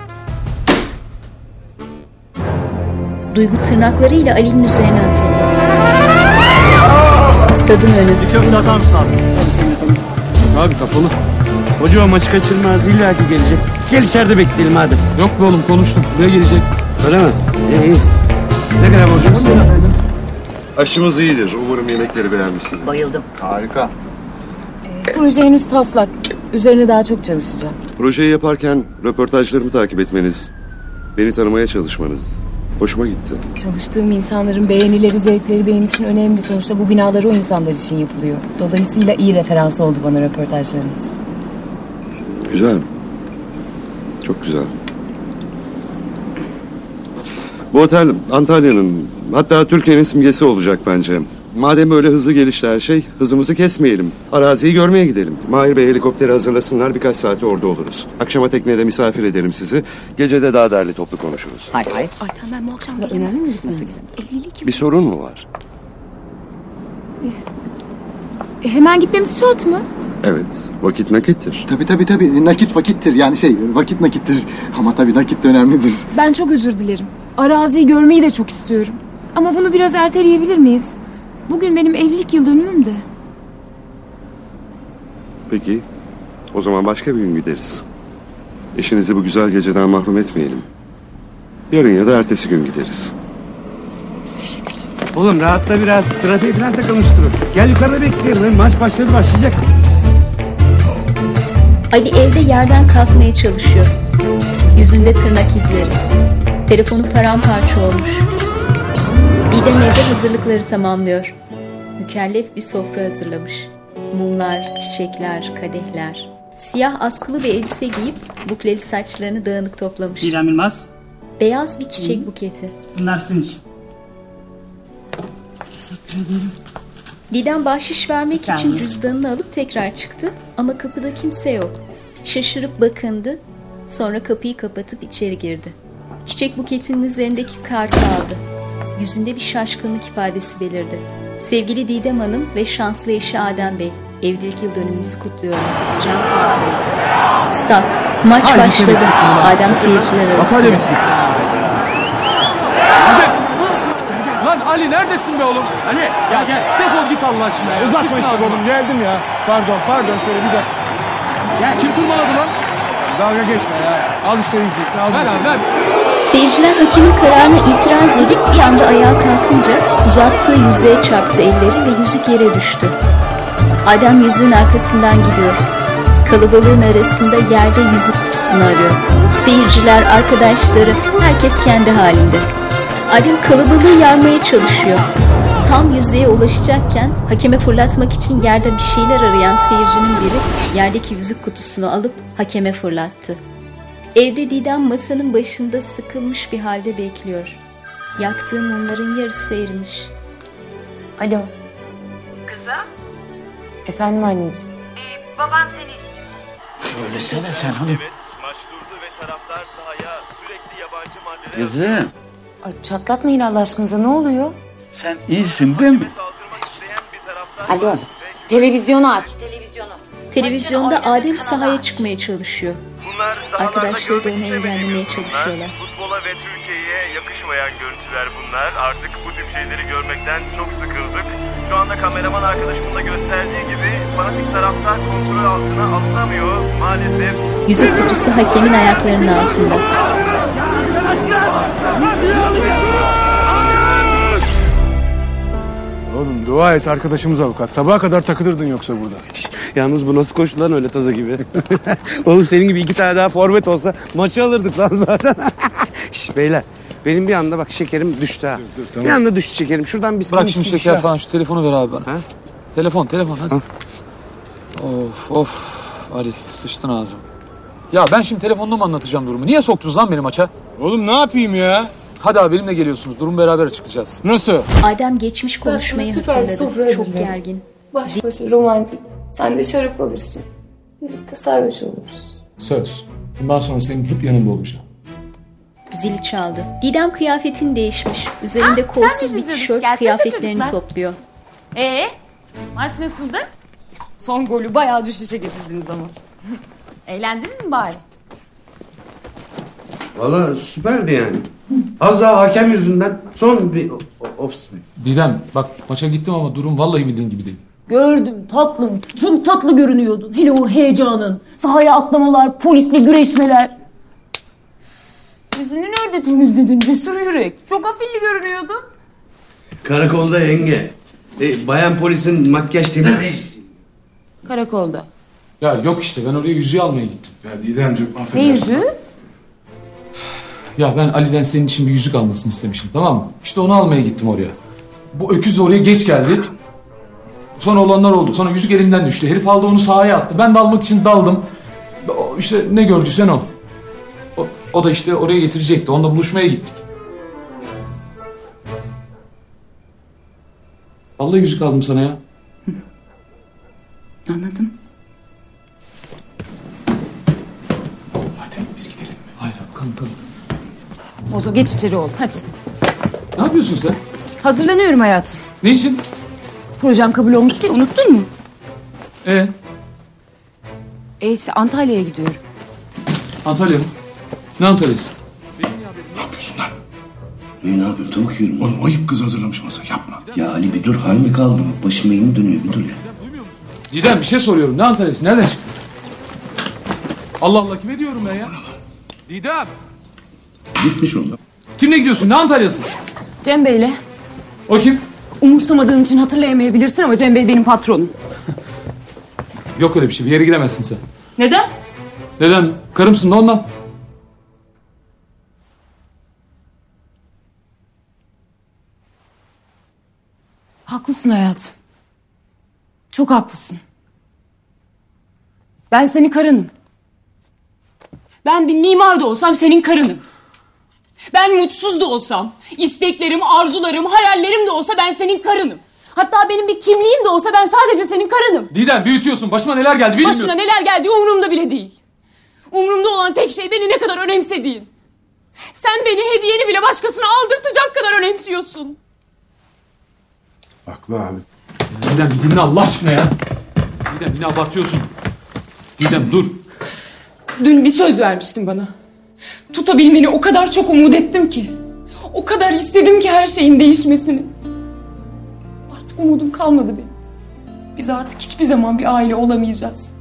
Duygu tırnaklarıyla Ali'nin üzerine atıldı. Stadın önü. Bir köfte atar mısın abi? abi kapalı. Hoca o maçı kaçırmaz. İlla ki gelecek. Gel içeride bekleyelim hadi. Yok be oğlum konuştum. Buraya gelecek. Öyle mi? İyi. Ne kadar borcumuz? Aşımız iyidir. Umarım yemekleri beğenmişsiniz. Bayıldım. Harika. Proje henüz taslak. Üzerine daha çok çalışacağım. Projeyi yaparken röportajlarımı takip etmeniz, beni tanımaya çalışmanız hoşuma gitti. Çalıştığım insanların beğenileri, zevkleri benim için önemli. Sonuçta bu binalar o insanlar için yapılıyor. Dolayısıyla iyi referans oldu bana röportajlarınız. Güzel. Çok güzel. Bu otel Antalya'nın, hatta Türkiye'nin simgesi olacak bence. Madem böyle hızlı gelişti her şey, hızımızı kesmeyelim. Araziyi görmeye gidelim. Mahir Bey helikopteri hazırlasınlar, birkaç saate orada oluruz. Akşama teknede misafir ederim sizi. Gece de daha derli toplu konuşuruz. Hayır. Ayten ben bu akşam gelemem. Nasıl? Evlilik. Bir sorun mu var? Hemen gitmemiz şart mı? Evet, vakit nakittir. Tabii. Nakit vakittir. Yani vakit nakittir. Ama tabii nakit de önemlidir. Ben çok özür dilerim. Araziyi görmeyi de çok istiyorum. Ama bunu biraz erteleyebilir miyiz? Bugün benim evlilik yıl dönümüm de. Peki, o zaman başka bir gün gideriz. Eşinizi bu güzel geceden mahrum etmeyelim. Yarın ya da ertesi gün gideriz. Oğlum rahatla biraz. Trafiğe falan takılmıştır. Gel yukarıda bekleyelim. Maç başlayacak. Ali evde yerden kalkmaya çalışıyor. Yüzünde tırnak izleri. Telefonu paramparça olmuş. Didem evde hazırlıkları tamamlıyor. Mükellef bir sofra hazırlamış. Mumlar, çiçekler, kadehler. Siyah askılı bir elbise giyip bukleli saçlarını dağınık toplamış. Didem Yılmaz. Beyaz bir çiçek buketi. Bunlar sizin için. Teşekkür ederim. Didem bahşiş vermek için cüzdanını alıp tekrar çıktı ama kapıda kimse yok. Şaşırıp bakındı, sonra kapıyı kapatıp içeri girdi. Çiçek buketinin üzerindeki kartı aldı. Yüzünde bir şaşkınlık ifadesi belirdi. Sevgili Didem Hanım ve şanslı eşi Adem Bey, evlilik yıl dönümünüzü kutluyorum. Can Patron. Stop. Maç başladı. Adem seyirciler arasında. Lan Ali neredesin be oğlum? Ali gel. Defol git Allah aşkına ya. Uzatma işte oğlum, geldim ya. Pardon şöyle bir dakika. Gel. Kim tırmaladı lan? Dalga geçme ya. Al işte yüzüğü. Ver. Seyirciler hakemin kararına itiraz edip bir anda ayağa kalkınca uzattığı yüzüğe çarptı elleri ve yüzük yere düştü. Adem yüzüğün arkasından gidiyor. Kalabalığın arasında yerde yüzük kutusunu arıyor. Seyirciler, arkadaşları, herkes kendi halinde. Adem kalabalığı yarmaya çalışıyor. Tam yüzüğe ulaşacakken hakeme fırlatmak için yerde bir şeyler arayan seyircinin biri yerdeki yüzük kutusunu alıp hakeme fırlattı. Evde Didem masanın başında sıkılmış bir halde bekliyor. Yaktığı mumların yarısı erimiş. Alo. Kızım, Efendim anneciğim. baban seni istiyor. Söylesene sen hanım. Kızım. Ay, çatlatmayın Allah aşkınıza, ne oluyor? Sen iyisin değil mi? Alo. Televizyonu aç. Televizyonda Adem sahaya çıkmaya çalışıyor. Arkadaşları da onu engellemeye çalışıyorlar. Futbola ve Türkiye'ye yakışmayan görüntüler bunlar. Artık bu tip şeyleri görmekten çok sıkıldık. Şu anda kameraman arkadaşımın da gösterdiği gibi fanatik taraftar kontrol altına alınamıyor maalesef. Yüzük kutusu hakemin ayaklarının altında. Oğlum dua et, arkadaşımız avukat. Sabaha kadar takılırdın yoksa burada. Yalnız bu nasıl koştu lan öyle tazı gibi? Oğlum senin gibi 2 tane daha forvet olsa maçı alırdık lan zaten. Şş beyler, benim bir anda bak şekerim düştü ha. Tamam. Bir anda düştü şekerim. Şuradan biz Bırak şimdi şeker falan, şu telefonu ver abi bana. Ha? Telefon hadi. Ha? Of Ali sıçtın ağzıma. Ya ben şimdi telefonda mı anlatacağım durumu? Niye soktunuz lan beni maça? Oğlum ne yapayım ya? Hadi abi benimle geliyorsunuz. Durumu beraber açıklayacağız. Nasıl? Adem geçmiş konuşmayı hatırladı. Çok gergin. Baş başa romantik. Sen de şarap alırsın. Birlikte sarhoş oluruz. Söz. Bundan sonra senin hep yanında olacağım. Zili çaldı. Didem kıyafetini değişmiş. Üzerinde kolsuz bir tişört kıyafetlerini topluyor. Maç nasıldı? Son golü bayağı düşüşe getirdiniz ama. Eğlendiniz mi bari? Valla süperdi yani. Az daha hakem yüzünden son bir offside. Didem bak maça gittim ama durum vallahi bildiğin gibi değil. Gördüm tatlım. Çok tatlı görünüyordun. Hele o heyecanın. Sahaya atlamalar, polisle güreşmeler. Yüzünü nerede temizledin cesur yürek? Çok afilli görünüyordun. Karakolda yenge. Bayan polisin makyaj temizliği. Karakolda. Ya yok işte ben oraya yüzüğü almaya gittim. Ya Didemciğim affedersin. Ne yüzüğü? Ya ben Ali'den senin için bir yüzük almasını istemiştim, tamam mı? İşte onu almaya gittim oraya. Bu öküz oraya geç geldi. Sonra olanlar oldu. Sonra yüzük elimden düştü. Herif aldı onu sahaya attı. Ben de almak için daldım. İşte ne gördüysen o. O da işte oraya getirecekti. Onunla buluşmaya gittik. Vallahi yüzük aldım sana ya. Anladım. Hadi biz gidelim. Hayır abi kalın. Ozo geç içeri oğlum hadi. Ne yapıyorsun sen? Hazırlanıyorum hayatım. Ne için? Projem kabul olmuş diye unuttun mu? Antalya'ya gidiyorum. Antalya mı? Ne Antalya'sı? Ne yapıyorsun lan? Ne yapıyorum? Tavuk yiyorum. Oğlum ayıp, kız hazırlamış masa, yapma. Ya Ali bir dur, hal mi kaldı? Başım beynim dönüyor, bir dur ya. Didem bir şey soruyorum. Ne Antalya'sı? Nereden çıktı? Allah Allah kime diyorum ben ya? Didem! Gitmiş onda. Kimle gidiyorsun? Ne Antalya'sı? Cem Bey'le. O kim? Umursamadığın için hatırlayamayabilirsin ama Cem Bey benim patronum. Yok öyle bir şey. Bir yere gidemezsin sen. Neden? Neden? Karımsın da ondan. Haklısın hayatım. Çok haklısın. Ben senin karınım. Ben bir mimar da olsam senin karınım. Ben mutsuz da olsam, isteklerim, arzularım, hayallerim de olsa ben senin karınım. Hatta benim bir kimliğim de olsa ben sadece senin karınım. Didem büyütüyorsun. Başıma neler geldi bilmiyorum. Başına neler geldiği umurumda bile değil. Umurumda olan tek şey beni ne kadar önemsediğin. Sen beni hediyeni bile başkasına aldırtacak kadar önemsiyorsun. Haklı abi. Didem bir dinle Allah aşkına ya. Didem yine abartıyorsun. Didem dur. Dün bir söz vermiştin bana. Tutabilmeni o kadar çok umut ettim ki. O kadar istedim ki her şeyin değişmesini. Artık umudum kalmadı benim. Biz artık hiçbir zaman bir aile olamayacağız.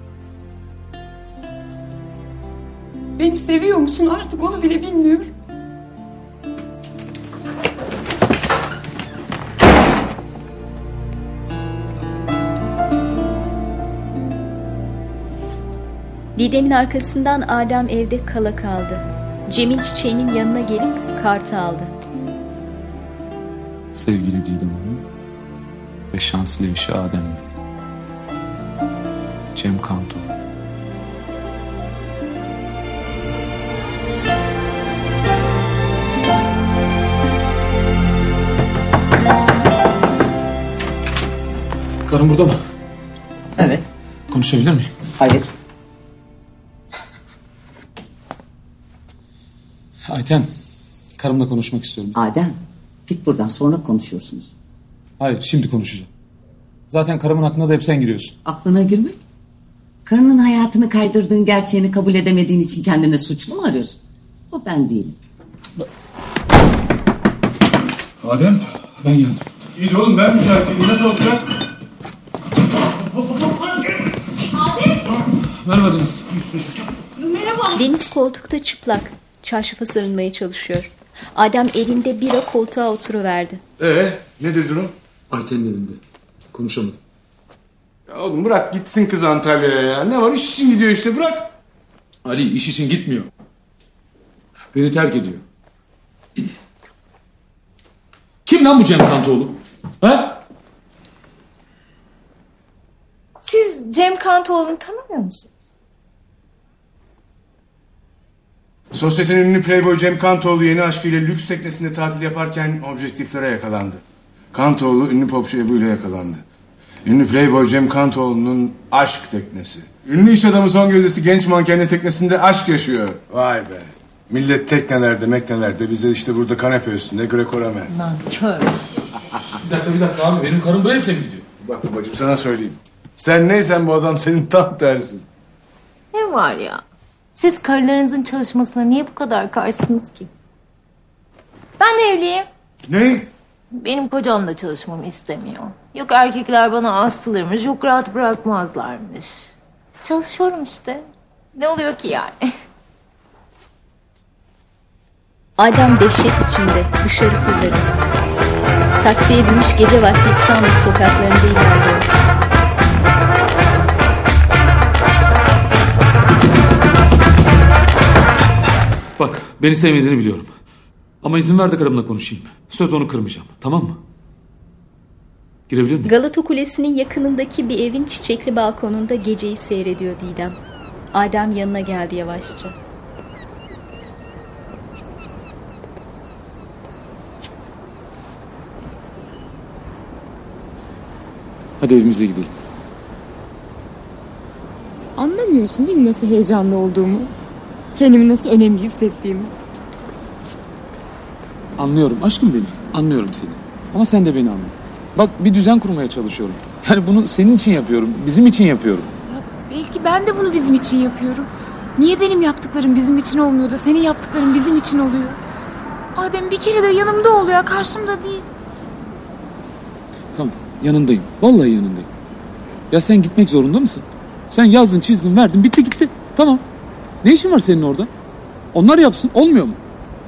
Beni seviyor musun artık onu bile bilmiyorum. Didem'in arkasından Adem evde kala kaldı. Cem'in çiçeğinin yanına gelip kartı aldı. Sevgili Didem Hanım ve şanslı eşi Adem'le. Cem Kanto. Karım burada mı? Evet. Konuşabilir miyim? Hayır. Ayten, karımla konuşmak istiyorum. Adem, git buradan, sonra konuşursunuz. Hayır, şimdi konuşacağım. Zaten karımın aklına da hep sen giriyorsun. Aklına girmek? Karının hayatını kaydırdığın gerçeğini kabul edemediğin için kendine suçlu mu arıyorsun? O ben değilim. Adem. Ben geldim. İyi de oğlum ben müsaitim. Nasıl olacak? Merhaba Deniz. Merhaba. Deniz koltukta çıplak. Çarşafa sarılmaya çalışıyor. Adem elinde bira koltuğa oturuverdi. Nedir durum? Ayten'in elinde. Konuşamadım. Ya oğlum bırak gitsin kız Antalya'ya ya. Ne var, iş için gidiyor işte, bırak. Ali iş için gitmiyor. Beni terk ediyor. Kim lan bu Cem Kantoğlu? Ha? Siz Cem Kantoğlu'nu tanımıyor musunuz? Sosyetenin ünlü playboy Cem Kantoğlu yeni aşkıyla lüks teknesinde tatil yaparken objektiflere yakalandı. Kantoğlu ünlü popçu Ebu ile yakalandı. Ünlü playboy Cem Kantoğlu'nun aşk teknesi. Ünlü iş adamı son gözdesi genç mankenle teknesinde aşk yaşıyor. Vay be. Millet teknelerde bize işte burada kanepe üstünde Greco-Romen. Nankör. Bir dakika abi, benim karım bu herifle mi gidiyor? Bak babacığım sana söyleyeyim. Sen neysen bu adam senin tam tersin. Ne var ya? Siz karılarınızın çalışmasına niye bu kadar karşısınız ki? Ben de evliyim. Ne? Benim kocam da çalışmamı istemiyor. Yok erkekler bana asılırmış, yok rahat bırakmazlarmış. Çalışıyorum işte. Ne oluyor ki yani? Adem dehşet içinde dışarı fırladı. Taksiye binmiş gece vakti İstanbul sokaklarında ilerliyor. Bak, beni sevmediğini biliyorum. Ama izin ver de karımla konuşayım. Söz onu kırmayacağım, tamam mı? Girebilir miyim? Galata Kulesi'nin yakınındaki bir evin çiçekli balkonunda geceyi seyrediyor Didem. Adem yanına geldi yavaşça. Hadi evimize gidelim. Anlamıyorsun değil mi nasıl heyecanlı olduğumu? Kendimi nasıl önemli hissettiğimi. Anlıyorum aşkım benim. Anlıyorum seni. Ama sen de beni anla. Bak bir düzen kurmaya çalışıyorum. Yani bunu senin için yapıyorum. Bizim için yapıyorum. Ya belki ben de bunu bizim için yapıyorum. Niye benim yaptıklarım bizim için olmuyor da senin yaptıkların bizim için oluyor? Adem bir kere de yanımda oluyor, karşımda değil. Tamam, yanındayım. Vallahi yanındayım. Ya sen gitmek zorunda mısın? Sen yazdın, çizdin, verdin, bitti gitti. Tamam. Ne işin var senin orada? Onlar yapsın, olmuyor mu?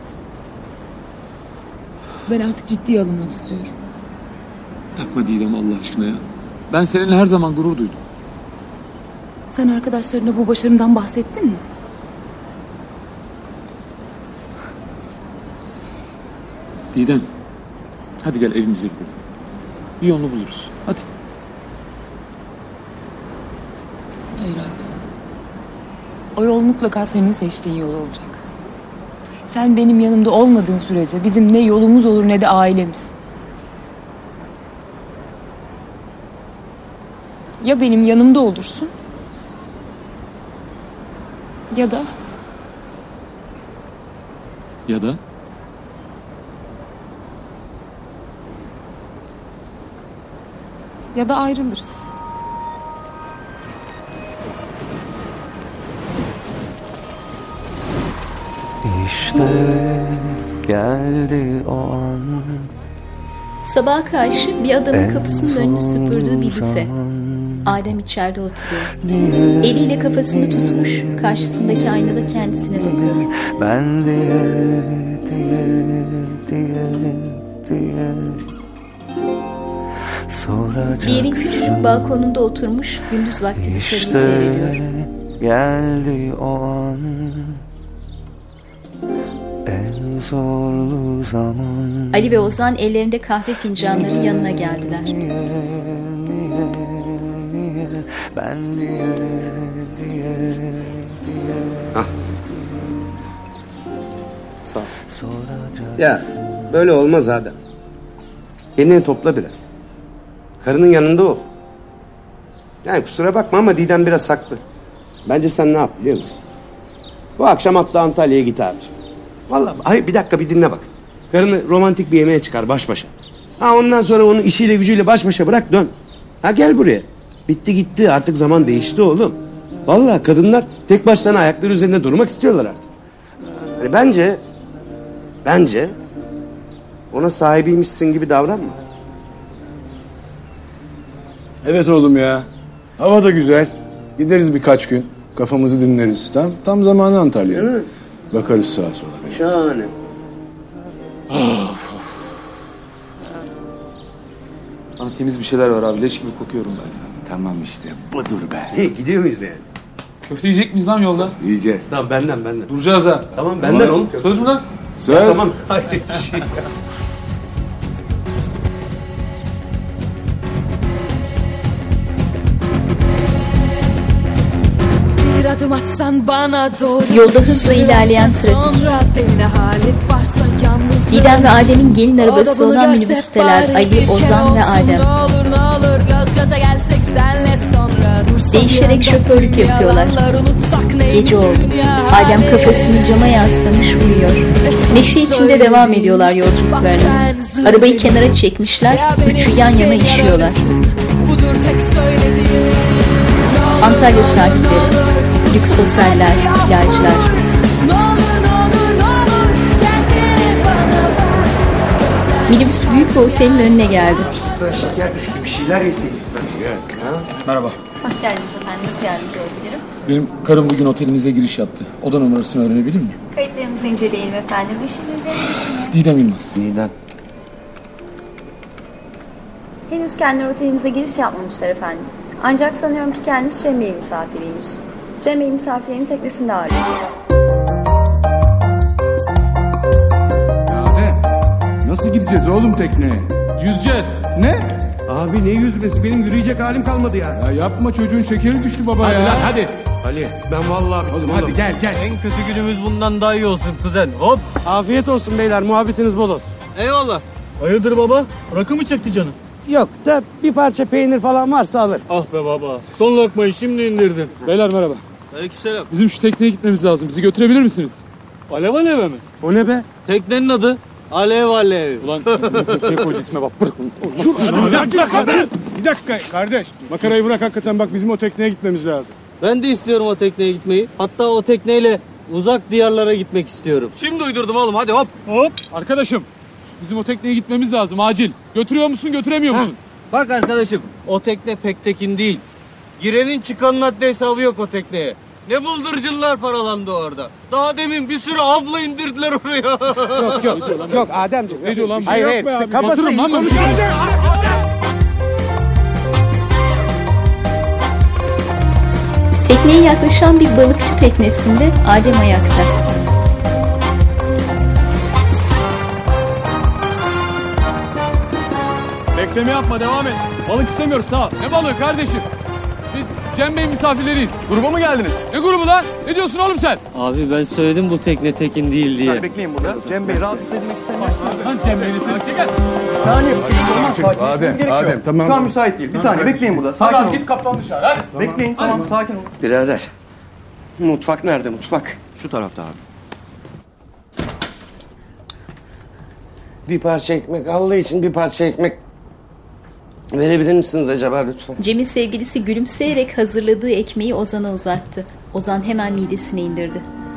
Ben artık ciddiye alınmak istiyorum. Takma Didem Allah aşkına ya. Ben seninle her zaman gurur duydum. Sen arkadaşlarına bu başarından bahsettin mi? Didem, hadi gel evimize gidelim. Bir yolunu buluruz. Hadi. Hayır Adem. O yol mutlaka senin seçtiğin yol olacak. Sen benim yanımda olmadığın sürece bizim ne yolumuz olur ne de ailemiz. Ya benim yanımda olursun ya da ayrılırız. İşte geldi o an. Sabaha karşı bir adamın kapısının önünü süpürdüğü bir büfe. Adem içeride oturuyor. Eliyle kafasını tutmuş, karşısındaki aynada kendisine bakıyor. Ben diye bir evin küçücük balkonunda oturmuş, gündüz vakti dışarıyı seyrediyor. Geldi o an. En zorlu zaman. Ali ve Ozan ellerinde kahve fincanları yanına geldiler. Ben diye. Ah. Sağ ol. Ya böyle olmaz Adem. Kendini topla biraz. Karının yanında ol. Yani kusura bakma ama Didem biraz haklı. Bence sen ne yap biliyor musun? Bu akşam atla Antalya'ya git abiciğim. Vallahi hayır bir dakika bir dinle bak. Karını romantik bir yemeğe çıkar baş başa. Ha ondan sonra onu işiyle gücüyle baş başa bırak dön. Ha gel buraya. Bitti gitti artık zaman değişti oğlum. Vallahi kadınlar tek başlarına ayakları üzerinde durmak istiyorlar artık. Hani bence ona sahibiymişsin gibi davranma. Evet oğlum ya. Hava da güzel. Gideriz birkaç gün. Kafamızı dinleriz. Tam zamanı Antalya. Bakarız sağa sola. Şahane. Bana temiz bir şeyler var abi. Leş gibi kokuyorum ben. Tamam işte budur be. Gidiyor muyuz yani? Köfte yiyecek miyiz lan yolda? Yiyeceğiz. Tamam benden. Duracağız ha. Tamam benden oğlum. Söz mü lan? Söz. Ya, tamam. Hayır bir şey ya. Bir adım atsan bana doğru. Yolda hızla ilerleyen trafik. Didem ve Adem'in gelin arabası olan minibüsteler Ali, Ozan ve Adem. Değişerek şoförlük yapıyorlar. Gece oldu. Adem kafasını cama yaslamış uyuyor. Neşe içinde devam ediyorlar yolculuklarına. Arabayı kenara çekmişler, üçü yan yana işiyorlar. Antalya sakinleri, lüks oteller, plajlar. Minibüs büyük bir otelin önüne geldi. Şeker düştü, bir şeyler yeseydik bence. Merhaba. Hoş geldiniz efendim. Nasıl yardımcı olabilirim? Benim karım bugün otelinize giriş yaptı. Oda numarasını öğrenebilir miyim? Kayıtlarımızı inceleyelim efendim. İşiniz yerisiniz. Didem Yılmaz. Didem. Henüz kendileri otelimize giriş yapmamışlar efendim. Ancak sanıyorum ki kendisi Cem Bey misafiriymiş. Cem Bey misafirlerini teknesinde ağırlayacak. Nasıl gideceğiz oğlum tekneye? Yüzeceğiz. Ne? Abi ne yüzmesi? Benim yürüyecek halim kalmadı ya. Ya yapma, çocuğun şekeri düştü baba Hadi ya. lan hadi. Ali ben vallahi bittim oğlum. Hadi gel. En kötü günümüz bundan daha iyi olsun kuzen. Hop. Afiyet olsun beyler, muhabbetiniz bol olsun. Eyvallah. Hayırdır baba? Rakı mı çekti canım? Yok da bir parça peynir falan varsa alır. Ah be baba. Son lokmayı şimdi indirdim. Beyler merhaba. Aleykümselam. Bizim şu tekneye gitmemiz lazım. Bizi götürebilir misiniz? Alev aleve mi? O ne be? Teknenin adı Alev Alev. Ulan tekneye koydu isme bak. Bir dakika kardeş. Makarayı bırak hakikaten, bak bizim o tekneye gitmemiz lazım. Ben de istiyorum o tekneye gitmeyi. Hatta o tekneyle uzak diyarlara gitmek istiyorum. Şimdi uydurdum oğlum, hadi hop. Hop. Arkadaşım bizim o tekneye gitmemiz lazım acil. Götürüyor musun götüremiyor musun? Bak arkadaşım, o tekne pek tekin değil. Girenin çıkanın haddi hesabı yok o tekneye. Ne buldurcunlar paralandı orada. Daha demin bir sürü abla indirdiler oraya. Yok Ademciğim. Ne diyor lan bu? Hayır, kafası iyi konuşuyor. Tekneye yaklaşan bir balıkçı teknesinde Adem ayakta. Bekleme yapma, devam et. Balık istemiyoruz, sağ ol. Ne balığı kardeşim? Biz Cem Bey misafirleriyiz. Gruba mı geldiniz? Ne grubu lan? Ne diyorsun oğlum sen? Abi ben söyledim bu tekne tekin değil diye. Bekleyin burada. Cem Bey rahatsız edilmek istemiyorsun. Lan Cem Bey'le seni çeker. Bir saniye, bu şekilde olmaz. Sakinleşmeniz gerekiyor. Adem, tamam. Şu an müsait değil. Bir saniye bekleyin burada. Sakin Hadi olun. git kaptan dışarı hadi. Bekleyin, tamam sakin olun. Birader. Mutfak nerede mutfak? Şu tarafta abi. Bir parça ekmek, Allah için bir parça ekmek verebilir misiniz acaba lütfen? Cem'in sevgilisi gülümseyerek hazırladığı ekmeği Ozan'a uzattı. Ozan hemen midesine indirdi.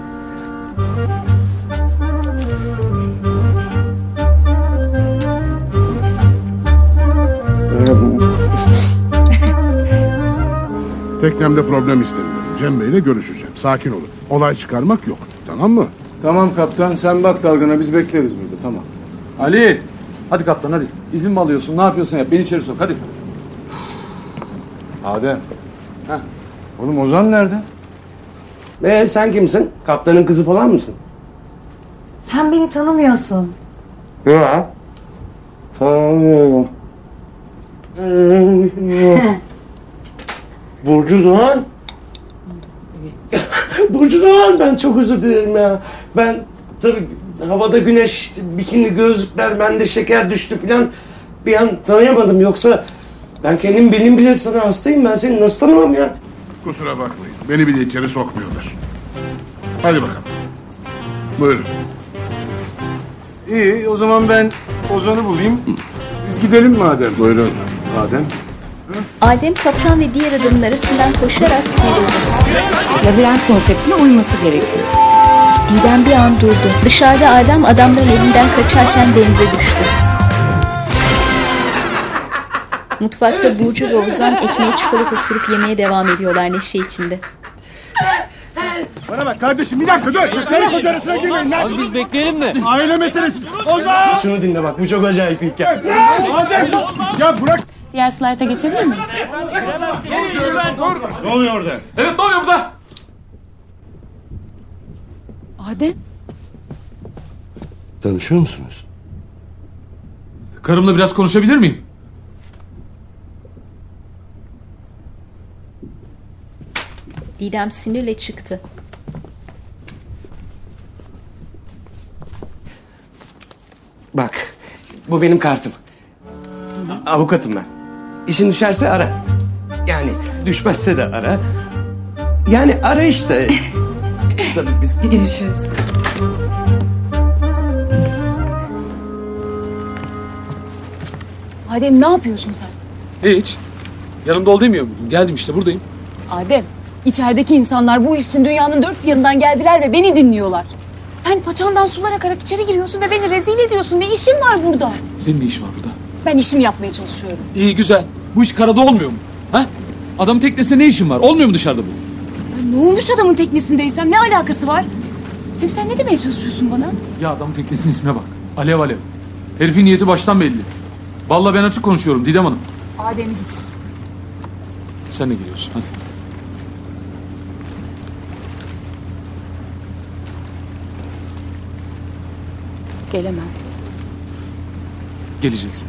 Teknemde problem istemiyorum. Cem Bey'le görüşeceğim. Sakin olun. Olay çıkarmak yok. Tamam mı? Tamam kaptan, sen bak dalgana, biz bekleriz burada, tamam. Ali. Hadi kaptan hadi. İzin mi alıyorsun? Ne yapıyorsun yap. Beni içeri sok hadi. Adem. Heh. Oğlum Ozan nerede? Sen kimsin? Kaptanın kızı falan mısın? Sen beni tanımıyorsun. Ya. Tanımıyorum. Burcu Doğan. Burcu Doğan, ben çok özür dilerim ya. Ben tabii havada güneş, bikini gözlükler, bende şeker düştü filan. Bir an tanıyamadım, yoksa ben kendim bildim bile sana hastayım. Ben seni nasıl tanımam ya? Kusura bakmayın. Beni bile içeri sokmuyorlar. Hadi bakalım. Buyurun. İyi, o zaman ben Ozan'ı bulayım. Biz gidelim madem. Buyurun. Madem. Adem kaptan ve diğer adamın arasından koşarak sıyrıldı. Labirent konseptine uyması gerekiyor. Didem bir an durdu. Dışarıda Adem adamların elinden kaçarken denize düştü. Mutfakta Burcu ve Ozan ekmeğe çikolata sürüp yemeye devam ediyorlar neşe içinde. Bana bak kardeşim, bir dakika dur. Karı koca arasına girmeyin lan. Abi biz bekleyelim mi? Aile meselesi. Ozan! Şunu dinle bak, bu çok acayip bir hikaye. Adem! Ya bırak. Diğer slayta geçebilir miyiz? Ne oluyor orada? Evet ne oluyor burada? Adem. Tanışıyor musunuz? Karımla biraz konuşabilir miyim? Didem sinirle çıktı. Bak, bu benim kartım. Avukatım ben. İşin düşerse ara. Yani düşmezse de ara. Yani ara işte. Tabii biz... Görüşürüz. Adem ne yapıyorsun sen? Hiç. Yanımda ol demiyor muydun? Geldim işte buradayım. Adem, içerideki insanlar bu iş için dünyanın dört bir yanından geldiler ve beni dinliyorlar. Sen paçandan sular akarak içeri giriyorsun ve beni rezil ediyorsun. Ne işin var burada? Senin ne işin var burada? Ben işimi yapmaya çalışıyorum. İyi güzel. Bu iş karada olmuyor mu? Ha? Adamın teknesinde ne işin var? Olmuyor mu dışarıda bu? Ya ne olmuş adamın teknesindeysem? Ne alakası var? Hem sen ne demeye çalışıyorsun bana? Ya adamın teknesinin ismine bak. Alev Alev. Herifin niyeti baştan belli. Vallahi ben açık konuşuyorum Didem Hanım. Adem git. Sen de geliyorsun hadi. Gelemem. Geleceksin.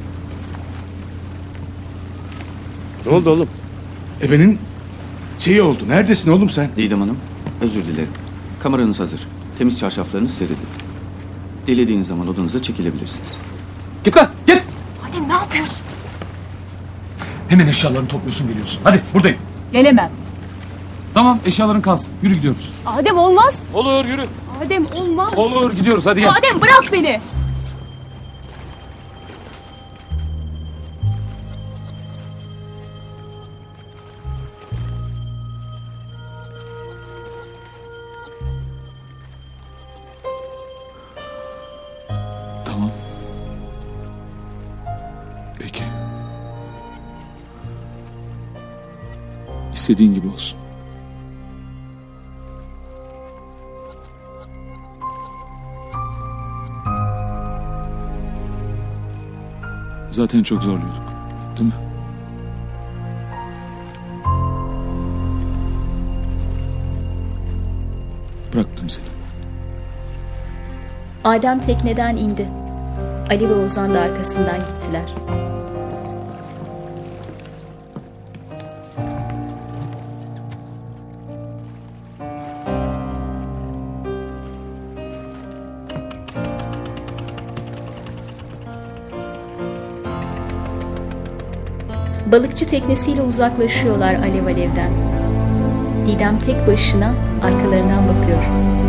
Ne oldu oğlum? Ebenin şeyi oldu. Neredesin oğlum sen? Didem Hanım, özür dilerim. Kameranız hazır. Temiz çarşaflarınız serildi. Dilediğiniz zaman odanıza çekilebilirsiniz. Git lan git! Adem ne yapıyorsun? Hemen eşyalarını topluyorsun geliyorsun. Hadi buradayım. Gelemem. Tamam eşyaların kalsın. Yürü gidiyoruz. Adem olmaz. Olur yürü. Adem olmaz. Olur gidiyoruz hadi gel. Adem bırak beni. Tamam. Peki. İstediğin gibi olsun. Zaten çok zorluyorduk. Değil mi? Bıraktım seni. Adem tekneden indi. Ali ve Ozan da arkasından gittiler. Balıkçı teknesiyle uzaklaşıyorlar Alev Alev'den. Didem tek başına arkalarından bakıyor.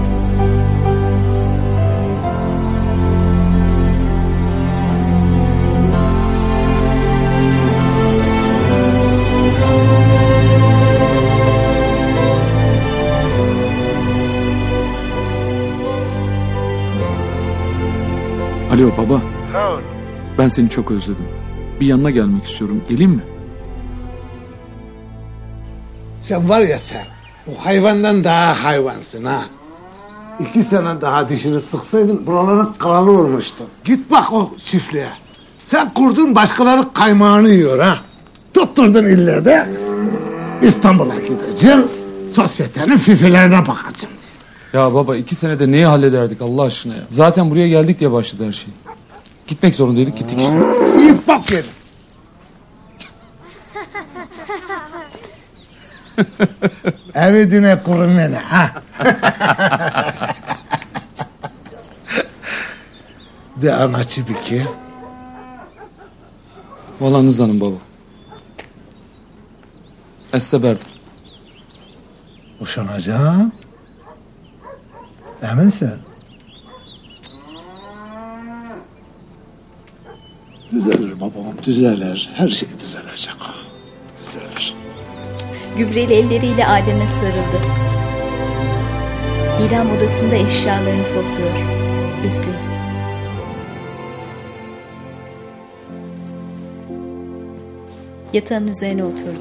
Alo baba. Ben seni çok özledim. Bir yanına gelmek istiyorum. Geleyim mi? Sen var ya sen, bu hayvandan daha hayvansın ha. 2 sene daha dişini sıksaydın buraların kralı olmuştun. Git bak o çiftliğe. Sen kurdun başkaları kaymağını yiyor ha. Tutturdun ille de İstanbul'a gideceğim. Sosyetenin fifilerine bakacağım. Ya baba 2 senede neyi hallederdik Allah aşkına ya. Zaten buraya geldik diye başladı her şey. Gitmek zorundaydık gittik işte. İyi bak yerim. Evedine kurun beni ha. De anaçı bir ki. Olanız hanım baba. Esseberdim. Boşanacağım. Eminsin. Düzelir babam, düzelir. Her şey düzelecek. Düzelir. Gübreli elleriyle Adem'e sarıldı. Didem odasında eşyalarını topluyor. Üzgün. Yatağın üzerine oturdu.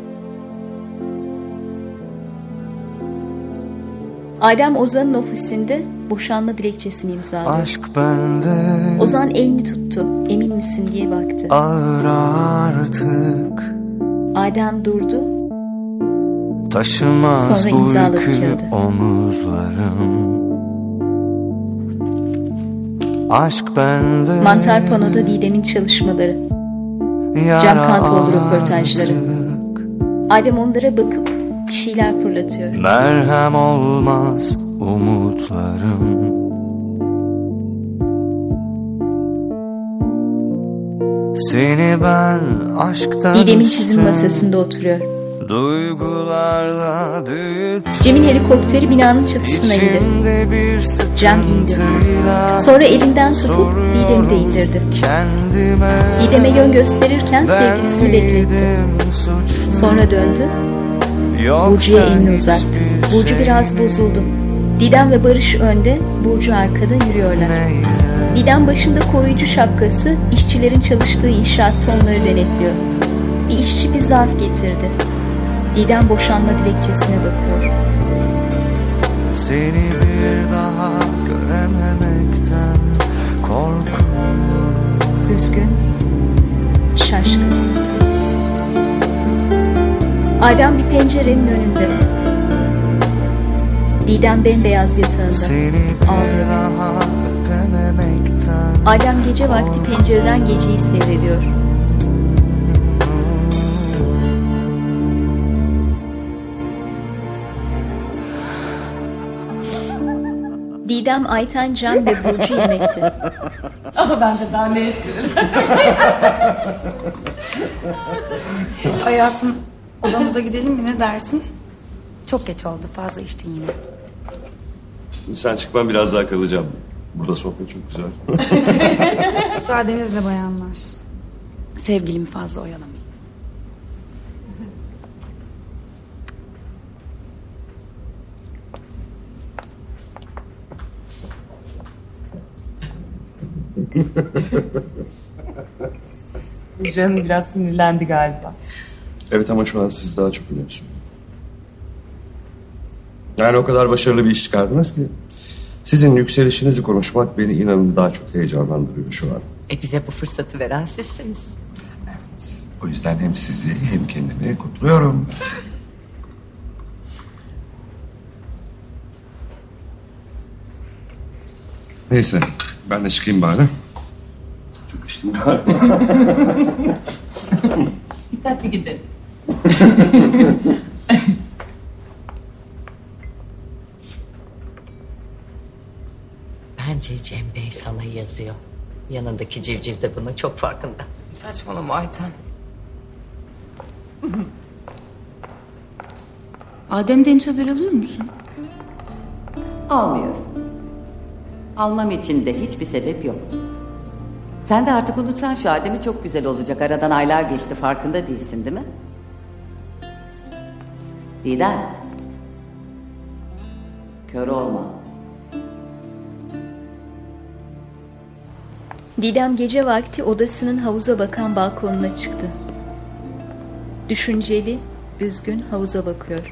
Adem Ozan'ın ofisinde boşanma dilekçesini imzaladı. Aşk bende. Ozan elini tuttu. Emin misin diye baktı. Ağır artık. Adem durdu. Taşımaz Sonra bu imzaladı yükü kağıdı. omuzlarım. Aşk bende. Mantar panoda Didem'in çalışmaları. Cem Kantoğlu röportajları. Adem onlara bakıp bir şeyler fırlatıyor. Merhem olmaz umutlarım. Seni ben aşktan Didem'in çizim masasında oturuyor. Duygularla büyüttüm. Cem'in helikopteri binanın çatısına indi. Cem indi. Sonra elinden tutup Didem'i de indirdi. Didem'e yön gösterirken sevgilisini bekletti. Sonra döndü. Burcu'ya elini uzattı. Burcu biraz bozuldu. Didem ve Barış önde, Burcu arkada yürüyorlar. Didem başında koruyucu şapkası, işçilerin çalıştığı inşaatta onları denetliyor. Bir işçi bir zarf getirdi. Didem boşanma dilekçesine bakıyor. Seni bir daha görememekten korkuyorum. Üzgün, şaşkın. Adem bir pencerenin önünde. Didem bembeyaz yatağında. Ağlıyor. Adem gece vakti pencereden geceyi seyrediyor. Didem, Ayten, Can ve Burcu yemekte. Ama ben de daha ne istiyorum? Hayatım, odamıza gidelim mi, ne dersin? Çok geç oldu, fazla içtin yine. Sen çık, ben biraz daha kalacağım. Burada sohbet çok güzel. Müsaadenizle bayanlar. Sevgilimi fazla oyalamayın. Canım biraz sinirlendi galiba. Evet, ama şu an siz daha çok önemsiyorum. Yani o kadar başarılı bir iş çıkardınız ki sizin yükselişinizi konuşmak beni inanın daha çok heyecanlandırıyor şu an. Bize bu fırsatı veren sizsiniz. Evet. O yüzden hem sizi hem kendimi kutluyorum. Neyse, ben de çıkayım bari. Çok içtim galiba. Dikkatli gidelim. Bence Cem Bey sana yazıyor. Yanındaki civciv de bunun çok farkında. Saçmalama Ayten. Adem'den hiç haber alıyor musun? Almıyorum. Almam için de hiçbir sebep yok. Sen de artık unutsan şu Adem'i, çok güzel olacak. Aradan aylar geçti, farkında değilsin değil mi? Didem. Kör olma. Didem gece vakti odasının havuza bakan balkonuna çıktı. Düşünceli, üzgün havuza bakıyor.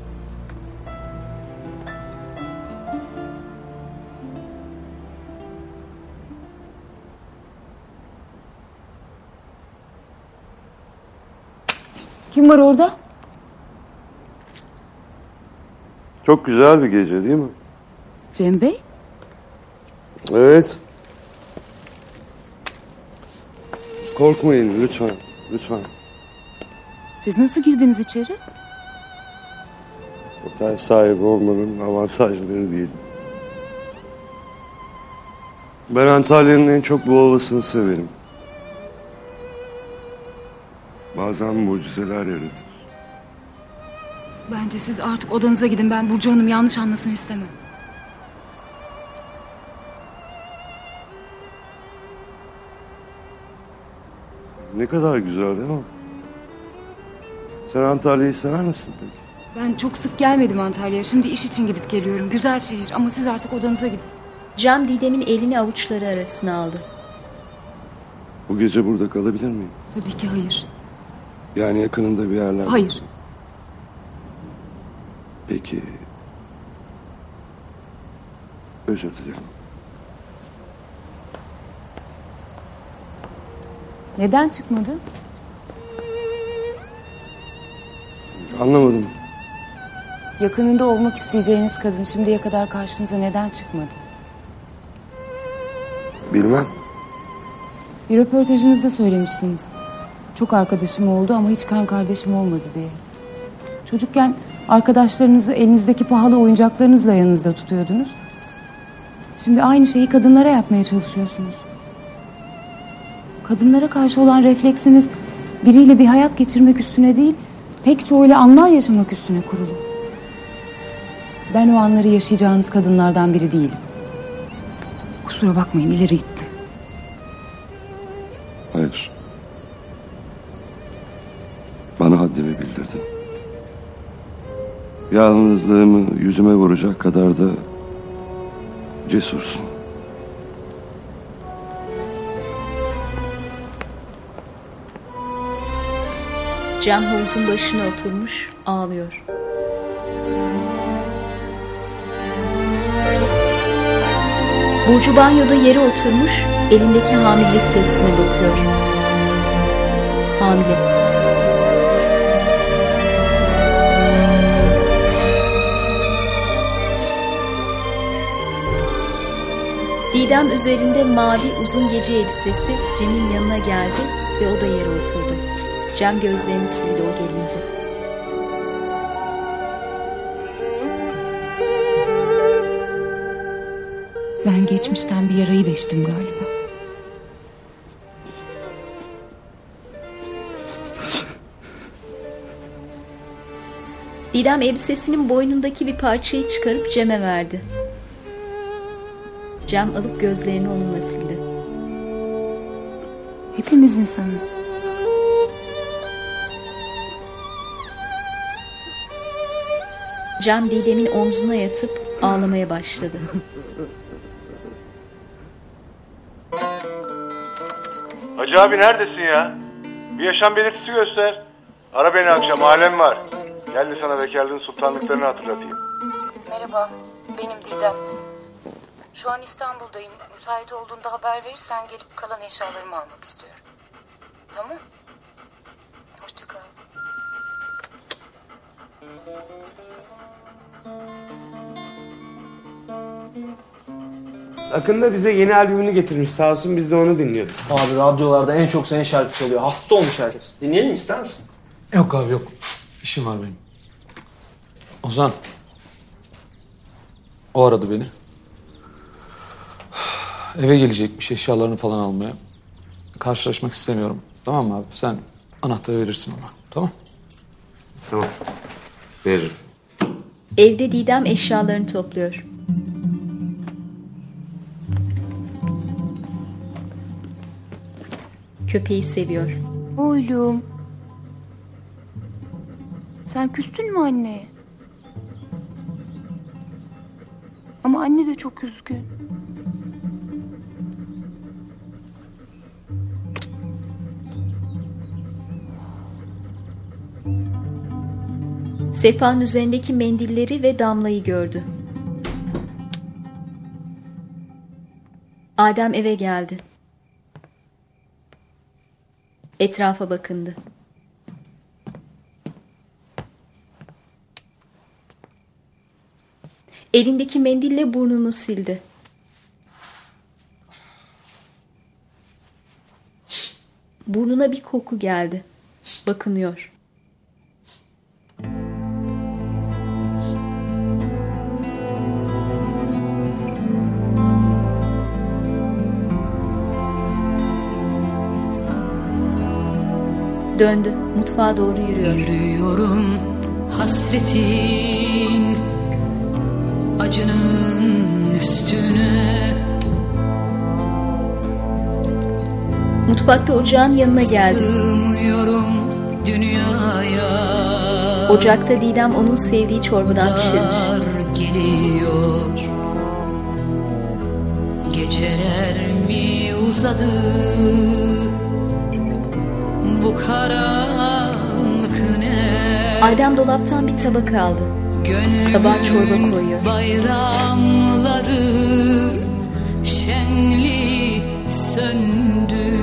Kim var orada? Çok güzel bir gece değil mi? Cem Bey? Evet. Korkmayın lütfen, lütfen. Siz nasıl girdiniz içeri? Otel sahibi olmanın avantajları değil. Ben Antalya'nın en çok bu ovasını severim. Bazen mucizeler yaratır. Bence siz artık odanıza gidin. Ben Burcu Hanım yanlış anlasın istemem. Ne kadar güzel değil mi? Sen Antalya'yı sever misin peki? Ben çok sık gelmedim Antalya'ya. Şimdi iş için gidip geliyorum. Güzel şehir ama siz artık odanıza gidin. Cem Didem'in elini avuçları arasına aldı. Bu gece burada kalabilir miyim? Tabii ki hayır. Yani yakınında bir yerler. Hayır. Peki. Özür dilerim. Neden çıkmadı? Anlamadım. Yakınında olmak isteyeceğiniz kadın şimdiye kadar karşınıza neden çıkmadı? Bilmem. Bir röportajınızda söylemiştiniz. Çok arkadaşım oldu ama hiç kan kardeşim olmadı diye. Çocukken arkadaşlarınızı elinizdeki pahalı oyuncaklarınızla yanınızda tutuyordunuz. Şimdi aynı şeyi kadınlara yapmaya çalışıyorsunuz. Kadınlara karşı olan refleksiniz biriyle bir hayat geçirmek üstüne değil, pek çoğuyla anlar yaşamak üstüne kurulu. Ben o anları yaşayacağınız kadınlardan biri değilim. Kusura bakmayın, ileri gittim. Hayır. Bana haddimi bildirdin. Yalnızlığımı yüzüme vuracak kadar da cesursun. Cem havuzun başına oturmuş ağlıyor. Burcu banyoda yere oturmuş elindeki hamilelik testine bakıyor. Hamile. Didem üzerinde mavi uzun gece elbisesi Cem'in yanına geldi ve o da yere oturdu. Cem gözlerini sildi o gelince. Ben geçmişten bir yarayı deştim galiba. Didem elbisesinin boynundaki bir parçayı çıkarıp Cem'e verdi. Cem alıp gözlerini onunla sildi. Hepimiz insanız. Cem Didem'in omzuna yatıp ağlamaya başladı. Hacı abi neredesin ya? Bir yaşam belirtisi göster. Ara beni akşam, alem var. Gel de sana bekarlığın sultanlıklarını hatırlatayım. Merhaba, benim Didem. Şu an İstanbul'dayım. Müsait olduğunda haber verirsen gelip kalan eşyalarımı almak istiyorum. Tamam? Hoşça kal. Akın da bize yeni albümünü getirmiş sağ olsun, biz de onu dinliyorduk. Abi radyolarda en çok senin şarkı çalıyor. Hasta olmuş herkes. Dinleyelim ister misin? Yok abi yok. İşim var benim. Ozan. O aradı beni. Eve gelecekmiş eşyalarını falan almaya. Karşılaşmak istemiyorum. Tamam mı abi? Sen anahtarı verirsin ona. Tamam? Tamam. Veririm. Evde Didem eşyalarını topluyor. Köpeği seviyor. Oğlum. Sen küstün mü anneye? Ama anne de çok üzgün. Sehpanın üzerindeki mendilleri ve Damla'yı gördü. Adem eve geldi. Etrafa bakındı. Elindeki mendille burnunu sildi. Burnuna bir koku geldi. Bakınıyor. Döndü. Mutfağa doğru yürüyor. Yürüyorum hasretin acının üstüne. Mutfakta ocağın yanına geldi. Sığmıyorum dünyaya. Ocakta Didem onun sevdiği çorbadan pişirmiş. Geliyor. Geceler mi uzadı? Bu karanlık ne? Adem dolaptan bir tabak aldı. Tabağa çorba koyuyor. Bayramları şenli söndü.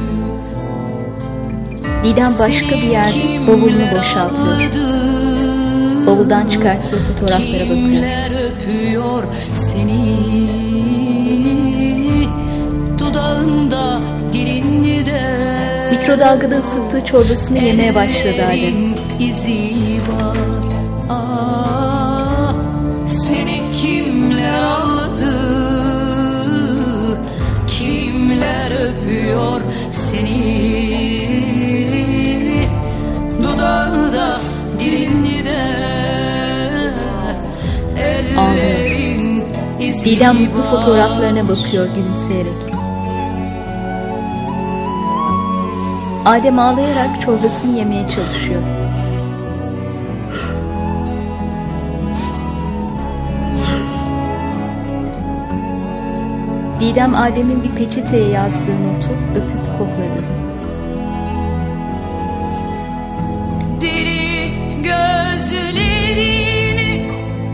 Didem başka bir yerde bavulunu boşaltıyor. Bavuldan çıkarttığı fotoğraflara bakıyor. Kimler öpüyor seni? Dudağında, dilinde. Mikrodalgada ısıttığı çorbasını yemeye başladı Adem. İzi var. Aa, seni kimler aldı? Kimler öpüyor seni? Dudağında, dilinde. Ellerin izi var. Didem bu fotoğraflarına bakıyor gülümseyerek. Adem ağlayarak çorbasını yemeye çalışıyor. Didem Adem'in bir peçeteye yazdığı notu öpüp kokladı. Deli gözlerini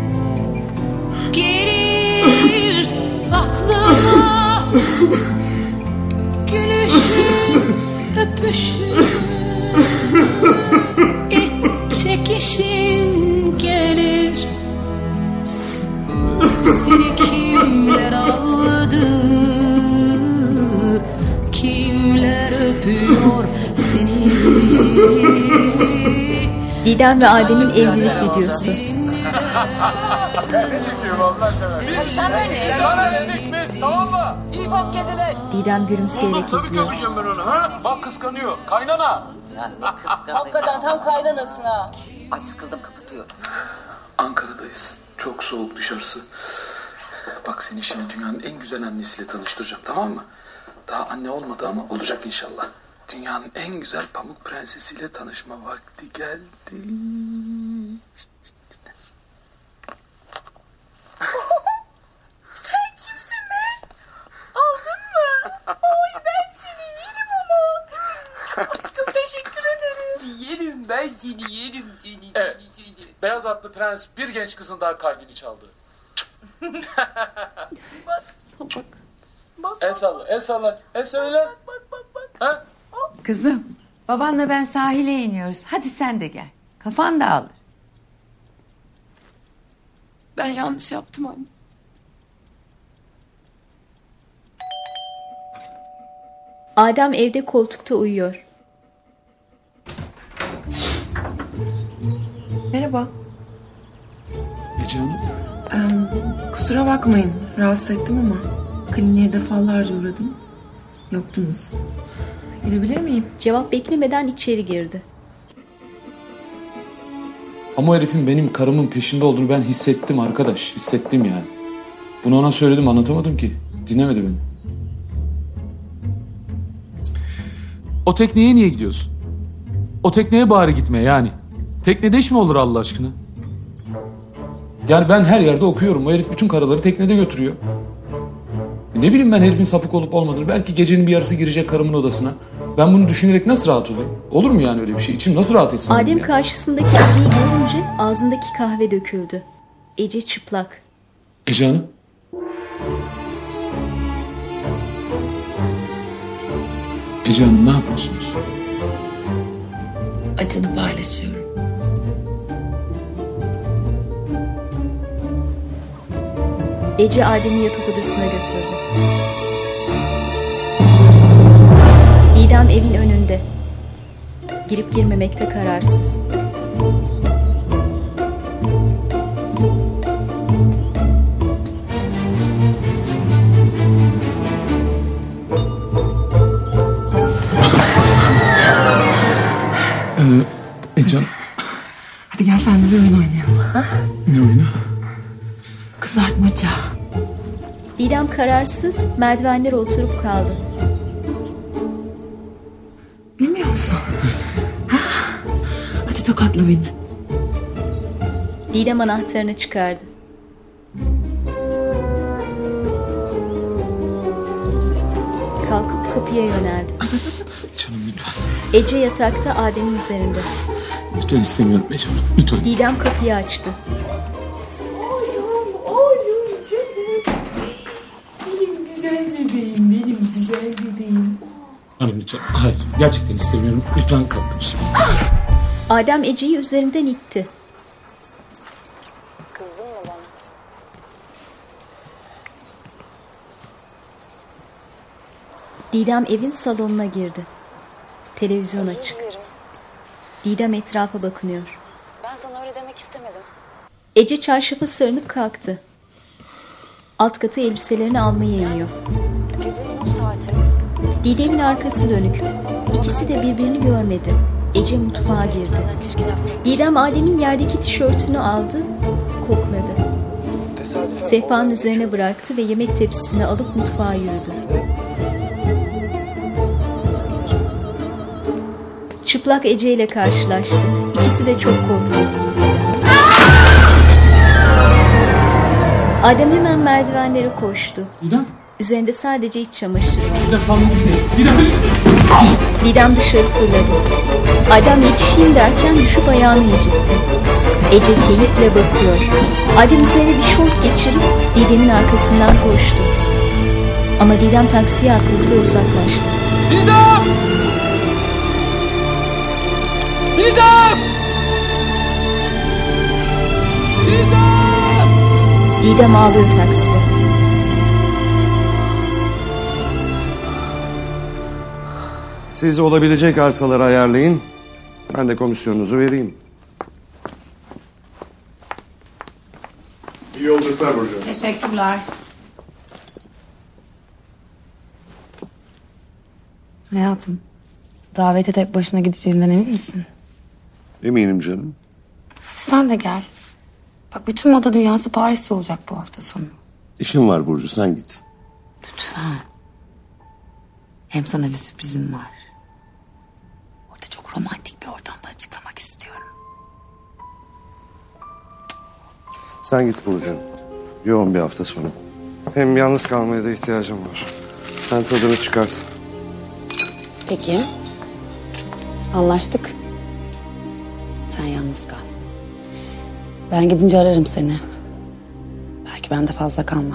gelir aklıma, gülüşün, öpüşün, iç çekişin gelir. Seni kimler aldı, kimler öpüyor seni. Didem ve Adem'in evlilik videosu. Ne çekiyorum Allah sever. Sen beni. Sana verdik biz, tamam mı? İyi bak yediler. Didem gülümseyerek Tabii izliyor. kapacağım ben onu ha. Bak kıskanıyor. Kaynana. Hakikaten tam kaynanasın ha. Ay sıkıldım, kapatıyorum. Ankara'dayız. Çok soğuk dışarısı. Bak seni şimdi dünyanın en güzel annesiyle tanıştıracağım, tamam mı? Daha anne olmadı ama olacak inşallah. Dünyanın en güzel pamuk prensesiyle tanışma vakti geldi. Sen kimsin be? Aldın mı? Oy ben seni yerim ama. Aşkım teşekkür ederim. Yerim ben seni yerim seni. Evet. Beyaz atlı prens bir genç kızın daha kalbini çaldı. Bak salak. El salla, el salla, el söyle. Ha? Kızım, babanla ben sahile iniyoruz. Hadi sen de gel. Kafan dağılır. Ben yanlış yaptım anne. Adem evde koltukta uyuyor. Merhaba. Ece Hanım. Kusura bakmayın. Rahatsız ettim ama kliniğe defalarca uğradım. Yoktunuz. Girebilir miyim? Cevap beklemeden içeri girdi. Ama o herifin benim karımın peşinde olduğunu ben hissettim arkadaş. Hissettim yani. Bunu ona söyledim, anlatamadım ki. Dinlemedi beni. O tekneye niye gidiyorsun? O tekneye bari gitme yani. Teknede iş mi olur Allah aşkına? Yani ben her yerde okuyorum. O herif bütün karaları teknede götürüyor. Ne bileyim ben herifin sapık olup olmadığını. Belki gecenin bir yarısı girecek karımın odasına. Ben bunu düşünerek nasıl rahat olayım? Olur mu yani öyle bir şey? İçim nasıl rahat etsin? Adem ya? karşısındaki Ece'yi görünce ağzındaki kahve döküldü. Ece çıplak. Ece Hanım. Ece Hanım ne yapıyorsunuz? Acını paylaşıyorum. Ece Adem'i yatak odasına götürdü. Didem evin önünde. Girip girmemekte kararsız. Ece Hanım. Hadi gel sen bir oyun oynayalım. Ha? Ne oyunu? Kızartmaca. Didem kararsız merdivenlere oturup kaldı. Bilmiyor musun? Ha? Hadi tokatla beni. Didem anahtarını çıkardı. Kalkıp kapıya yöneldi. Canım lütfen. Ece yatakta Adem'in üzerinde. Lütfen istemiyorum Ece Hanım. Lütfen. Didem kapıyı açtı. Oğlum canım. Benim güzel bebeğim, benim güzel bebeğim. Hanım lütfen. Hayır. Gerçekten istemiyorum. Lütfen kalkın. Adem Ece'yi üzerinden itti. Kızdın mı bana? Didem evin salonuna girdi. Televizyon açık. Didem etrafa bakınıyor. Ben sana öyle demek istemedim. Ece çarşafa sarınıp kalktı. Alt katı elbiselerini almaya iniyor. Gecenin o saati. Didem'in arkası dönük. İkisi de birbirini görmedi. Ece mutfağa girdi. Didem Adem'in yerdeki tişörtünü aldı, kokladı. Sehpanın üzerine bıraktı ve yemek tepsisini alıp mutfağa yürüdü. Çıplak Ece ile karşılaştı. İkisi de çok korktu. Adem hemen merdivenlere koştu. Didem? Üzerinde sadece iç çamaşırı var. Didem dışarı fırladı. Adem yetişeyim derken düşüp ayağını incitti. Ece keyifle bakıyor. Adem üzerine bir şort geçirip Didem'in arkasından koştu. Ama Didem taksiye atladı ve uzaklaştı. Didem! Didem! Didem! Didem ağlıyor takside. Siz olabilecek arsaları ayarlayın. Ben de komisyonunuzu vereyim. İyi yolculuklar Burcu. Teşekkürler. Hayatım, davete tek başına gideceğinden emin misin? Eminim canım. Sen de gel. Bak bütün moda dünyası Paris'te olacak bu hafta sonu. İşim var Burcu, sen git. Lütfen. Hem sana bir sürprizim var. Orada çok romantik bir ortamda açıklamak istiyorum. Sen git Burcu. Yoğun bir hafta sonu. Hem yalnız kalmaya da ihtiyacım var. Sen tadını çıkart. Peki. Anlaştık. Sen yalnız kal. Ben gidince ararım seni. Belki ben de fazla kalmam.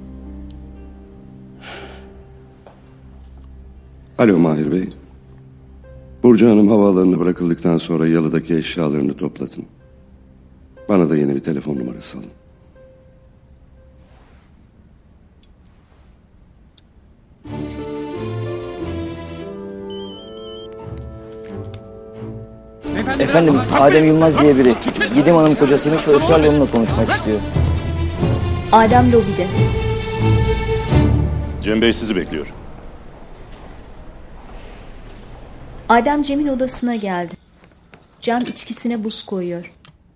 Alo Mahir Bey. Burcu Hanım havaalanına bırakıldıktan sonra yalıdaki eşyalarını toplatın. Bana da yeni bir telefon numarası alın. Efendim, Adem Yılmaz diye biri. Didem Hanım kocasıymış ve ısrarla onunla konuşmak istiyor. Adem lobide. Cem Bey sizi bekliyor. Adem Cem'in odasına geldi. Cem içkisine buz koyuyor.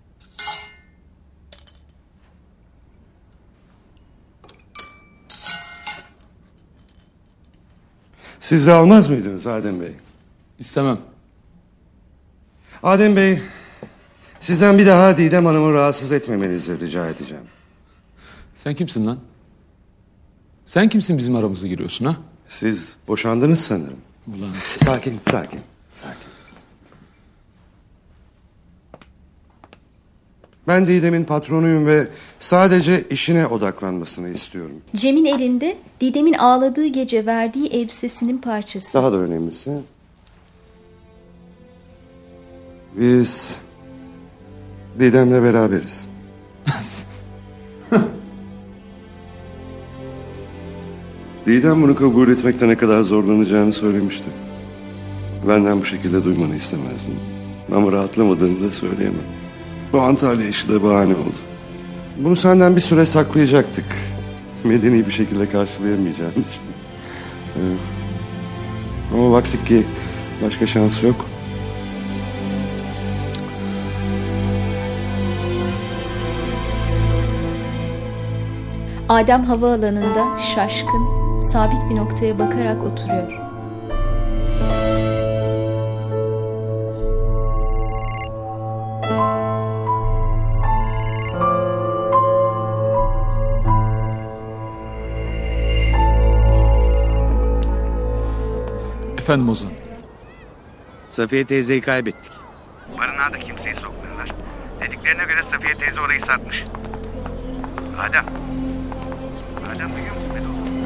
Siz de almaz mıydınız Adem Bey? İstemem. Adem Bey, sizden bir daha Didem Hanım'ı rahatsız etmemenizi rica edeceğim. Sen kimsin lan? Sen kimsin bizim aramıza giriyorsun ha? Siz boşandınız sanırım. Ulan. Sakin. Ben Didem'in patronuyum ve sadece işine odaklanmasını istiyorum. Cem'in elinde Didem'in ağladığı gece verdiği elbisesinin parçası. Daha da önemlisi, biz Didem'le beraberiz. Didem bunu kabul etmekte ne kadar zorlanacağını söylemişti. Benden bu şekilde duymanı istemezdim. Ama rahatlamadığımı da söyleyemem. Bu Antalya işi de bahane oldu. Bunu senden bir süre saklayacaktık. Medeni bir şekilde karşılayamayacağım için. Ama baktık ki başka şans yok. Adem havaalanında şaşkın, sabit bir noktaya bakarak oturuyor. Efendim Ozan. Safiye teyzeyi kaybettik. Barınağa da kimseyi sokmuyorlar. Dediklerine göre Safiye teyze orayı satmış. Adem duyuyor musun beni oğlum?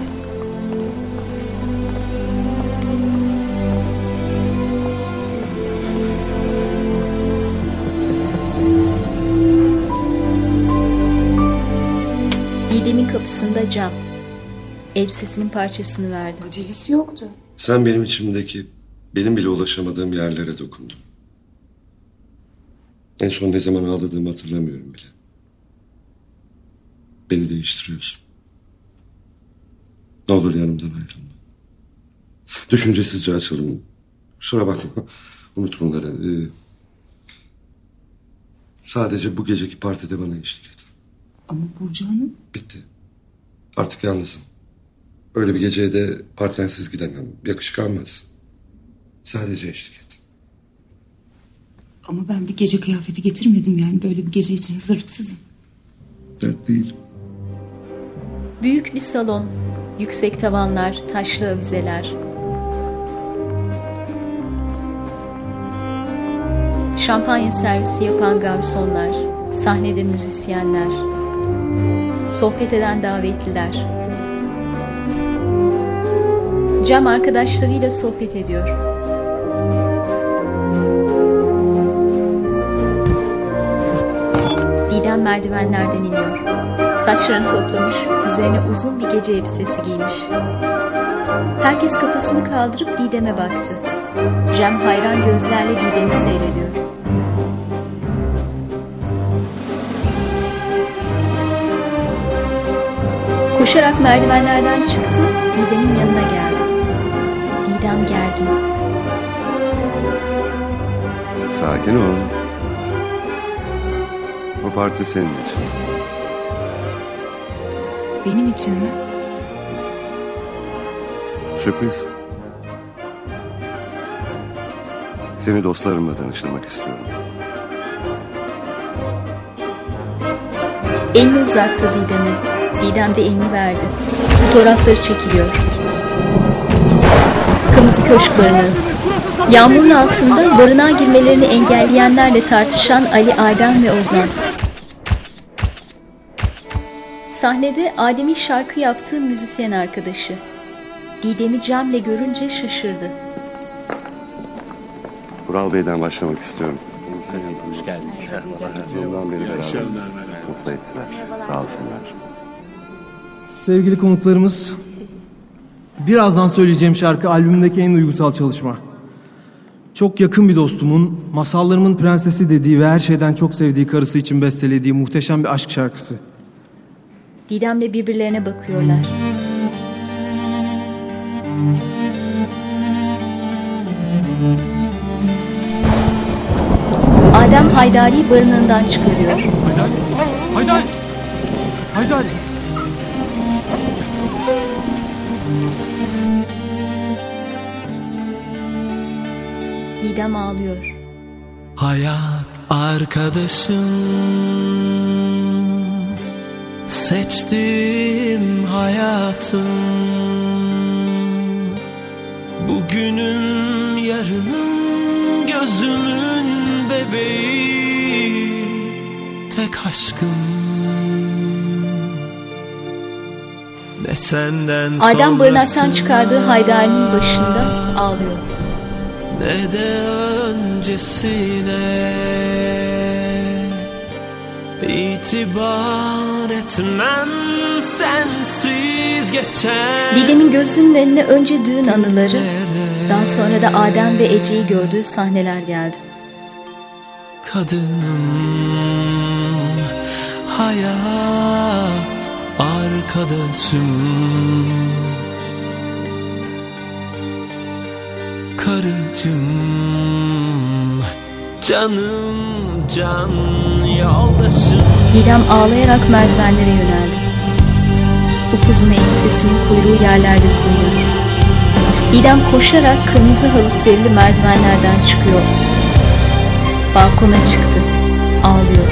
Didem'in kapısında Cem. Elbisesinin parçasını verdi. Acelesi yoktu. Sen benim içimdeki, benim bile ulaşamadığım yerlere dokundun. En son ne zaman ağladığımı hatırlamıyorum bile. Beni değiştiriyorsun. Ne olur yanımdan ayrılma. Düşüncesizce açıldım. Kusura bakma. Unut bunları. Sadece bu geceki partide bana eşlik et. Ama Burcu Hanım... Bitti. Artık yalnızım. Öyle bir geceye de partnersiz gidemem. Yakışık almaz. Sadece eşlik et. Ama ben bir gece kıyafeti getirmedim yani. Böyle bir gece için hazırlıksızım. Dert değil. Büyük bir salon. yüksek tavanlar, taşlı avizeler. Şampanya servisi yapan garsonlar, sahnede müzisyenler, sohbet eden davetliler. Cem arkadaşlarıyla sohbet ediyor. Didem merdivenlerden iniyor. Saçlarını toplamış, üzerine uzun bir gece elbisesi giymiş. Herkes kafasını kaldırıp Didem'e baktı. Cem hayran gözlerle Didem'i seyrediyor. Koşarak merdivenlerden çıktı, Didem'in yanına geldi. Didem gergin. Sakin ol. Bu parti senin için. Benim için mi? Sürpriz. Seni dostlarımla tanıştırmak istiyorum. Elini uzattı Didem'e. Didem de elini verdi. Fotoğrafları çekiliyor. Kırmızı Köşk barınağı. Yağmurun altında barınağa girmelerini engelleyenlerle tartışan Ali, Adem ve Ozan. Sahnede Adem'in şarkı yaptığı müzisyen arkadaşı. Didem'i Cem'le görünce şaşırdı. Vural Bey'den başlamak istiyorum. Hoş geldiniz. Yıldan beri beraberiz. Mutlu ettiler. Sağ olsunlar. Sevgili konuklarımız, birazdan söyleyeceğim şarkı albümümdeki en duygusal çalışma. Çok yakın bir dostumun, masallarımın prensesi dediği ve her şeyden çok sevdiği karısı için bestelediği muhteşem bir aşk şarkısı. Didem'le birbirlerine bakıyorlar. Adem Haydari'yi barınağından çıkarıyor. Haydari! Haydari! Didem ağlıyor. Hayat arkadaşım, seçtiğim hayatım, bugünün yarının gözümün bebeği, tek aşkım. Ne senden Adem barınaktan çıkardığı Haydari'nin başında ağlıyor. Ne de öncesine itibar etmem sensiz geçer. Didem'in gözünün önüne önce düğün anıları, daha sonra da Adem ve Ece'yi gördüğü sahneler geldi. Kadınım, hayat arkadaşım, karıcım, canım, can yoldaşım. Didem ağlayarak merdivenlere yöneldi. Upuzun elbisesinin kuyruğu yerlerde sürüyor. Didem koşarak kırmızı halı serili merdivenlerden çıkıyor. Balkona çıktı. Ağlıyor.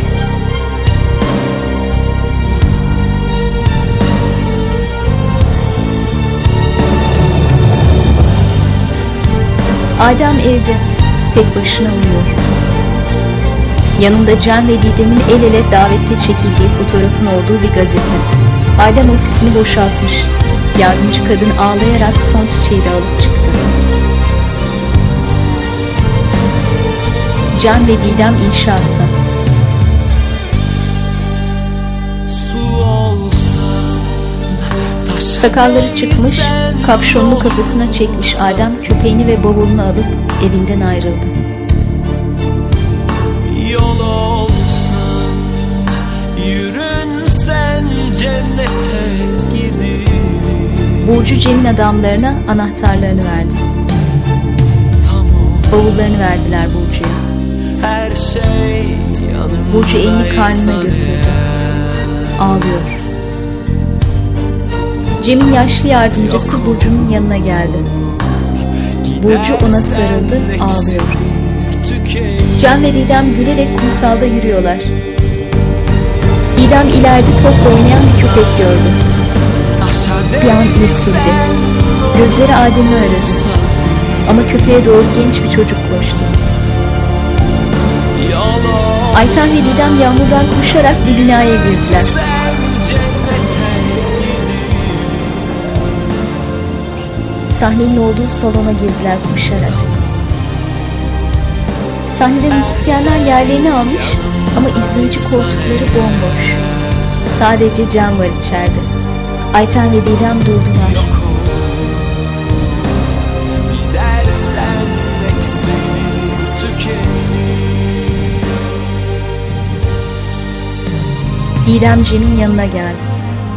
Adem evde, tek başına uyuyor. Yanında Cem ve Didem'in el ele davette çekildiği fotoğrafın olduğu bir gazete. Adem ofisini boşaltmış. Yardımcı kadın ağlayarak son çiçeği de alıp çıktı. Cem ve Didem inşaatta. Sakalları çıkmış, kapşonunu kafasına çekmiş Adem köpeğini ve bavulunu alıp evinden ayrıldı. Yol olsan, yürünsen cennete giderim. Burcu Cem'in adamlarına anahtarlarını verdi. Bavullarını verdiler Burcu'ya. Her şey Burcu elini karnına götürdü. Ağlıyor. Cem'in yaşlı yardımcısı Burcu'nun yanına geldi. Burcu ona sarıldı, ağlıyor. Cem ve Didem gülerek kumsalda yürüyorlar. Didem ileride topla oynayan bir köpek gördü. Bir an irkildi. Gözleri Adem'i aradı. Ama köpeğe doğru genç bir çocuk koştu. Ayten ve Didem yağmurdan koşarak bir binaya girdiler. Sahnenin olduğu salona girdiler koşarak. Sahnede müzisyenler yerlerini almış ama izleyici koltukları bomboş. Sadece Can var içeride. Ayten ve Didem durdular. Didem Cem'in yanına geldi.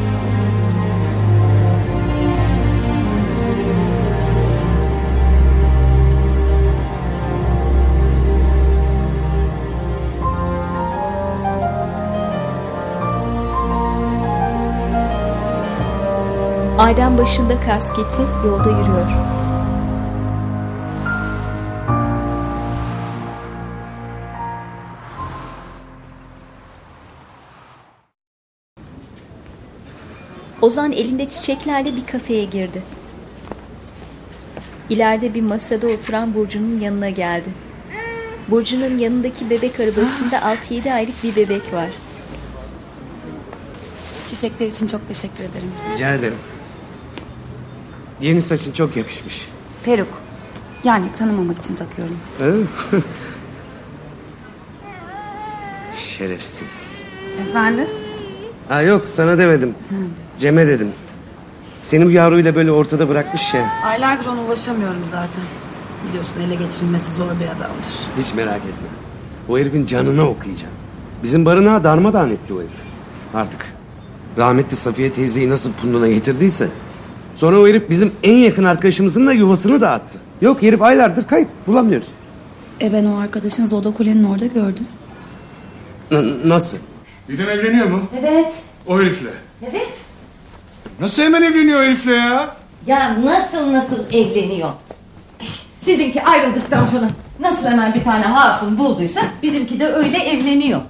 Adem başında kasketi yolda yürüyor. Ozan elinde çiçeklerle bir kafeye girdi. İleride bir masada oturan Burcu'nun yanına geldi. Burcu'nun yanındaki bebek arabasında 6-7 aylık bir bebek var. Çiçekler için çok teşekkür ederim. Rica ederim. Yeni saçın çok yakışmış. Peruk. Yani tanımamak için takıyorum. Şerefsiz. Efendim? Ha yok sana demedim. Cem'e dedim. Seni bu yavruyla böyle ortada bırakmış ya. Aylardır ona ulaşamıyorum zaten. Biliyorsun ele geçirilmesi zor bir adamdır. Hiç merak etme. O herifin canını okuyacağım. Bizim barınağı darmadağın etti o herif. Artık rahmetli Safiye teyzeyi nasıl punduna getirdiyse... Sonra o herif bizim en yakın arkadaşımızın da yuvasını dağıttı. Yok herif aylardır kayıp. Bulamıyoruz. Ben o arkadaşınızı Oda Kule'nin orada gördüm. Nasıl? Didem evleniyor mu? Evet. O herifle. Evet. Nasıl hemen evleniyor o herifle ya? Ya nasıl evleniyor? Sizinki ayrıldıktan sonra nasıl hemen bir tane hatun bulduysa bizimki de öyle evleniyor.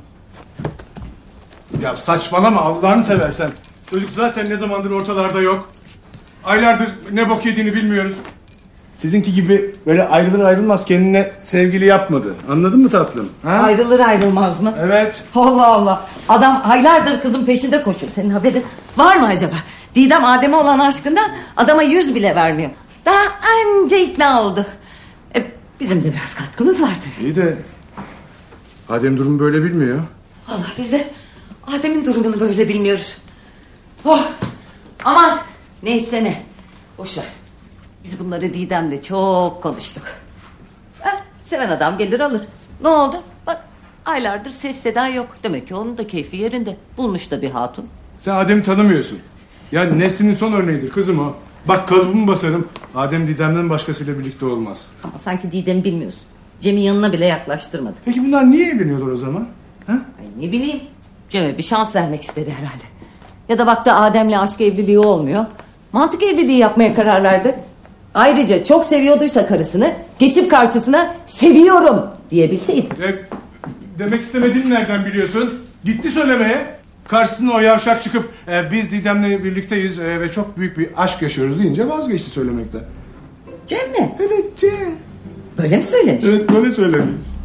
Ya saçmalama Allah'ını seversen. Çocuk zaten ne zamandır ortalarda yok. Aylardır ne bok yediğini bilmiyoruz. Sizinki gibi böyle ayrılır ayrılmaz kendine sevgili yapmadı. Anladın mı tatlım? Ha? Ayrılır ayrılmaz mı? Evet. Allah Allah. Adam aylardır kızın peşinde koşuyor. Senin haberin var mı acaba? Didem Adem'e olan aşkından adama 100 bile vermiyor. Daha anca ikna oldu. Bizim de biraz katkımız var tabii. İyi de Adem durumu böyle bilmiyor. Allah biz de Adem'in durumunu böyle bilmiyoruz. Oh aman neyse ne. Boşver. Biz bunları Didem'le çok konuştuk. Seven adam gelir alır. Ne oldu? Bak aylardır ses seda yok. Demek ki onun da keyfi yerinde. Bulmuş da bir hatun. Sen Adem'i tanımıyorsun. Ya neslinin son örneğidir kızım o. Bak kalıbımı basarım. Adem Didem'den başkasıyla birlikte olmaz. Ama sanki Didem'i bilmiyorsun. Cem'in yanına bile yaklaştırmadı. Peki bunlar niye evleniyorlar o zaman? Ha? Ay ne bileyim. Cem'e bir şans vermek istedi herhalde. Ya da baktı Adem'le aşk evliliği olmuyor. Mantık evliliği yapmaya karar verdi. Ayrıca çok seviyorduysa karısını geçip karşısına seviyorum diyebilseydi. Demek istemediğini nereden biliyorsun? Gitti söylemeye. Karşısına o yavşak çıkıp biz Didem'le birlikteyiz ve çok büyük bir aşk yaşıyoruz deyince vazgeçti söylemekten. Cem mi? Evet Cem. Böyle mi söylemiş? Evet böyle söylemiş.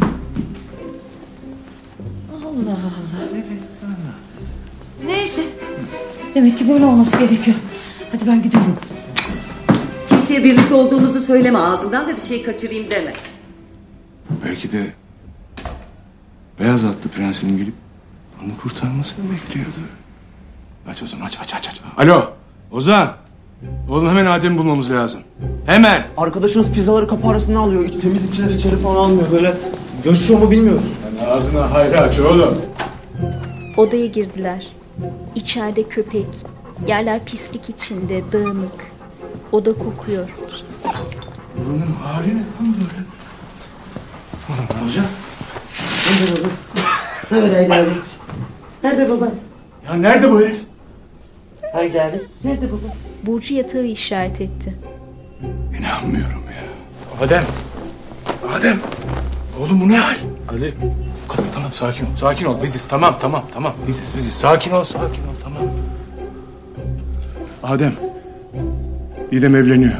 Allah Allah. Evet Allah. Neyse. Demek ki böyle olması gerekiyor. Hadi ben gidiyorum. Kimseye birlikte olduğumuzu söyleme, ağzından da bir şey kaçırayım deme. Belki de beyaz atlı prensinin gelip onu kurtarmasını bekliyordu. Aç Ozan aç. Alo Ozan. Oğlum hemen Adem'i bulmamız lazım. Hemen. Arkadaşınız pizzaları kapı arasına alıyor. Temizlikçiler içeri falan almıyor. Böyle yaşıyor mu bilmiyoruz. Yani ağzına hayra aç oğlum. Odaya girdiler. İçeride köpek. Yerler pislik içinde, dağınık. Oda kokuyor. Buranın hali ne lan böyle? Hoca. Nerede baba? Nerede Haydar? Nerede baba? Ya nerede bu herif? Haydar. Nerede baba? Burcu yatağı işaret etti. İnanmıyorum ya. Adem. Oğlum bu ne hal? Ali. Tamam sakin ol. Biziz tamam. Biziz. Sakin ol tamam. Adem Didem evleniyor.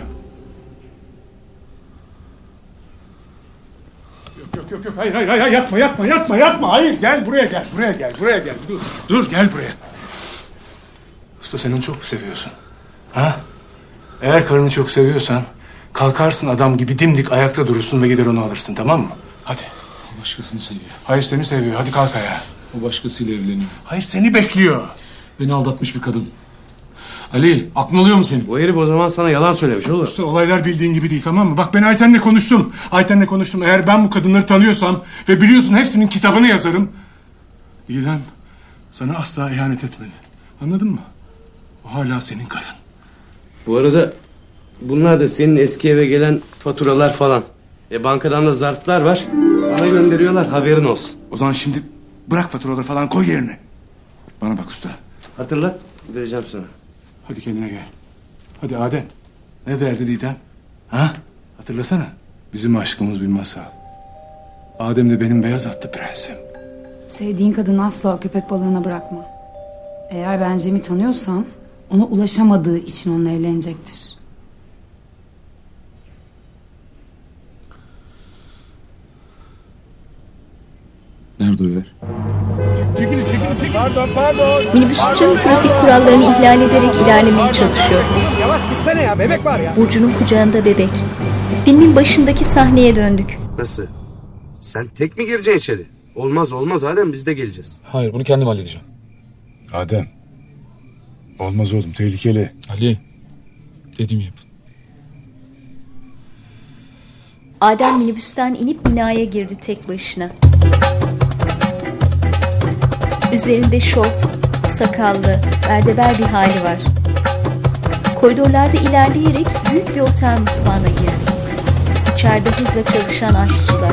Yok. Hayır. Yatma. Hayır, gel buraya gel. Dur, gel buraya. Usta, sen onu çok mu seviyorsun? Ha? Eğer karını çok seviyorsan kalkarsın adam gibi dimdik ayakta durursun ve gider onu alırsın, tamam mı? Hadi. O başkasını seviyor. Hayır, seni seviyor. Hadi kalk ayağa. O başkasıyla evleniyor. Hayır, seni bekliyor. Beni aldatmış bir kadın. Ali, aklın oluyor mu senin? Bu herif o zaman sana yalan söylemiş oğlum. Usta, olaylar bildiğin gibi değil, tamam mı? Bak, ben Ayten'le konuştum. Eğer ben bu kadınları tanıyorsam ve biliyorsun hepsinin kitabını yazarım. Didem sana asla ihanet etmedi. Anladın mı? O hala senin karın. Bu arada bunlar da senin eski eve gelen faturalar falan. Bankadan da zarflar var. Bana gönderiyorlar, haberin olsun. O zaman şimdi bırak faturaları falan, koy yerine. Bana bak usta. Hatırlat, vereceğim sana. Hadi kendine gel. Hadi Adem. Ne derdi Didem? Ha? Hatırlasana. Bizim aşkımız bir masal. Adem de benim beyaz atlı prensim. Sevdiğin kadını asla o köpek balığına bırakma. Eğer ben Cem'i tanıyorsam ona ulaşamadığı için onunla evlenecektir. Nerede o yer? Çekilin. Pardon. Minibüs tüm trafik kurallarını ihlal ederek ilerlemeye çalışıyor. Yavaş gitsene ya, bebek var ya. Burcu'nun kucağında bebek. Filmin başındaki sahneye döndük. Nasıl? Sen tek mi gireceksin içeri? Olmaz Adem, biz de geleceğiz. Hayır, bunu kendim halledeceğim. Adem. Olmaz oğlum, tehlikeli. Ali, dediğimi yapın. Adem minibüsten inip binaya girdi tek başına. Üzerinde şort, sakallı, berdeber bir hali var. Koridorlarda ilerleyerek büyük bir otel mutfağına girdi. İçeride hızla çalışan aşçılar.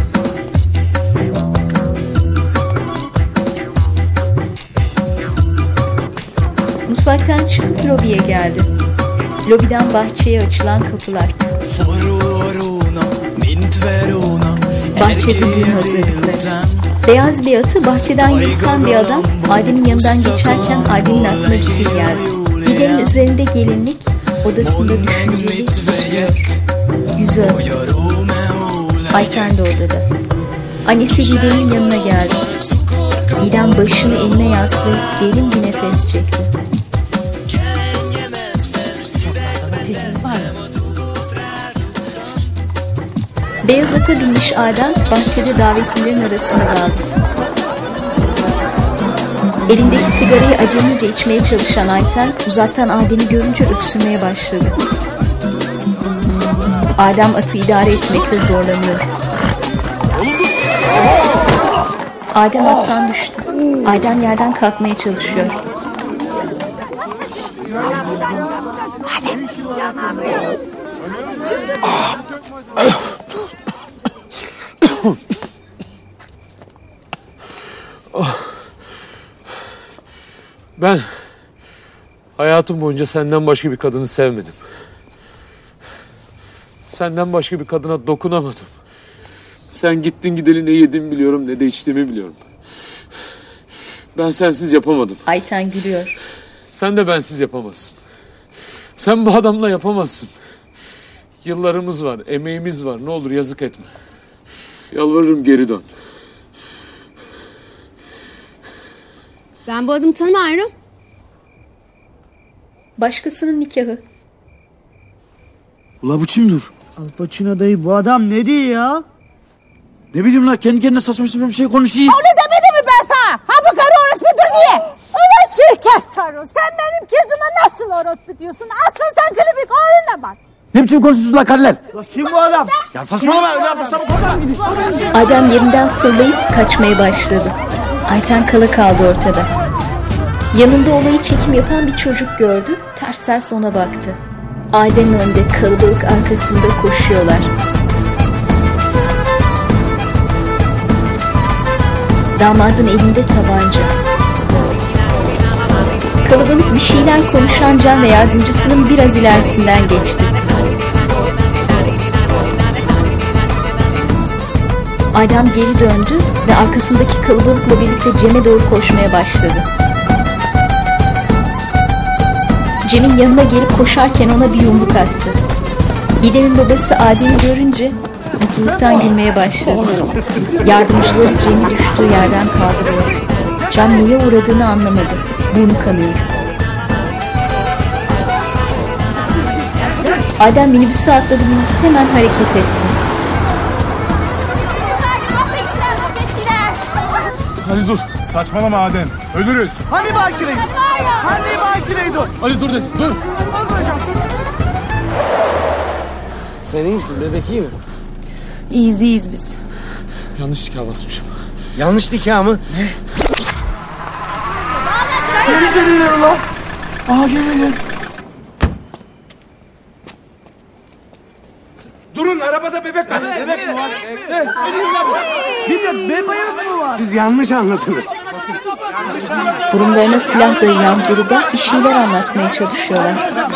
Mutfaktan çıkıp lobiye geldi. Lobiden bahçeye açılan kapılar. Bahçede düğün hazırlıkları. Beyaz bir atı bahçeden yırtan bir adam Adem'in yanından geçerken Adem'in aklına bir şey geldi. Didem'in üzerinde gelinlik, odasında düşünceli, yüzü asık. Ayten de odada. Annesi Didem'in yanına geldi. Didem başını eline yaslayıp derin bir nefes çekti. Ateşiniz var mı? Beyaz ata binmiş Adem bahçede davetlilerin arasına daldı. Elindeki sigarayı acemice içmeye çalışan Ayten uzaktan Adem'i görünce öksürmeye başladı. Adem atı idare etmekte zorlanıyor. Adem attan düştü. Adem yerden kalkmaya çalışıyor. Ben hayatım boyunca senden başka bir kadını sevmedim. Senden başka bir kadına dokunamadım. Sen gittin gideli ne yediğimi biliyorum, ne de içtiğimi biliyorum. Ben sensiz yapamadım. Ayten gülüyor. Sen de bensiz yapamazsın. Sen bu adamla yapamazsın. Yıllarımız var, emeğimiz var. Ne olur yazık etme. Yalvarırım, geri dön. Ben bu adamı tanımıyorum. Başkasının nikahı. Ula bu kimdir? Al Pacino dayı, bu adam ne diyor ya? Ne bileyim lan, kendi kendine saçma sapan bir şey konuşuyor. Onu demedim mi ben sana? Ha bu karı orospudur diye. Ulan şirket karı. Sen benim kızıma nasıl orospu diyorsun? Asıl sen klibik oyunla bak. Ne biçim konuşuyorsun lan karılar? Kim bu adam? Ya saçmalama öyle yaparsam Adem yerinden fırlayıp kaçmaya başladı. Ayten kala kaldı ortada. Yanında olayı çekim yapan bir çocuk gördü. Ters ters ona baktı. Adem önde, kalabalık arkasında koşuyorlar. Damadın elinde tabanca. Kalabalık bir şeyler konuşan Can ve yardımcısının biraz ilerisinden geçti. Adem geri döndü ve arkasındaki kalabalıkla birlikte Cem'e doğru koşmaya başladı. Cem'in yanına gelip koşarken ona bir yumruk attı. Didem'in babası Adem'i görünce mutluluktan gülmeye başladı. Yardımcıları Cem'i düştüğü yerden kaldırıyor. Cem neye uğradığını anlamadı. Burnu kanıyor. Adem minibüse atladı, minibüs hemen hareket etti. Hadi dur. Saçmalama Adem. Ölürüz. Hani bakireydi? Hani bakireydi o? Ali dur dedi, dur. Öldüreceğim seni. Sen iyi misin? Bebek iyi mi? İyiyiz biz. Yanlış nikah basmışım. Yanlış nikah mı? Ne? Ne güzeller ulan. Aha gelelim. Durun, arabada bebek var. Bebek mi var? Bir de bebeğim mi var? Siz yanlış anladınız. Burunlarına silah dayayan gruba bir şeyler anlatmaya çalışıyorlar.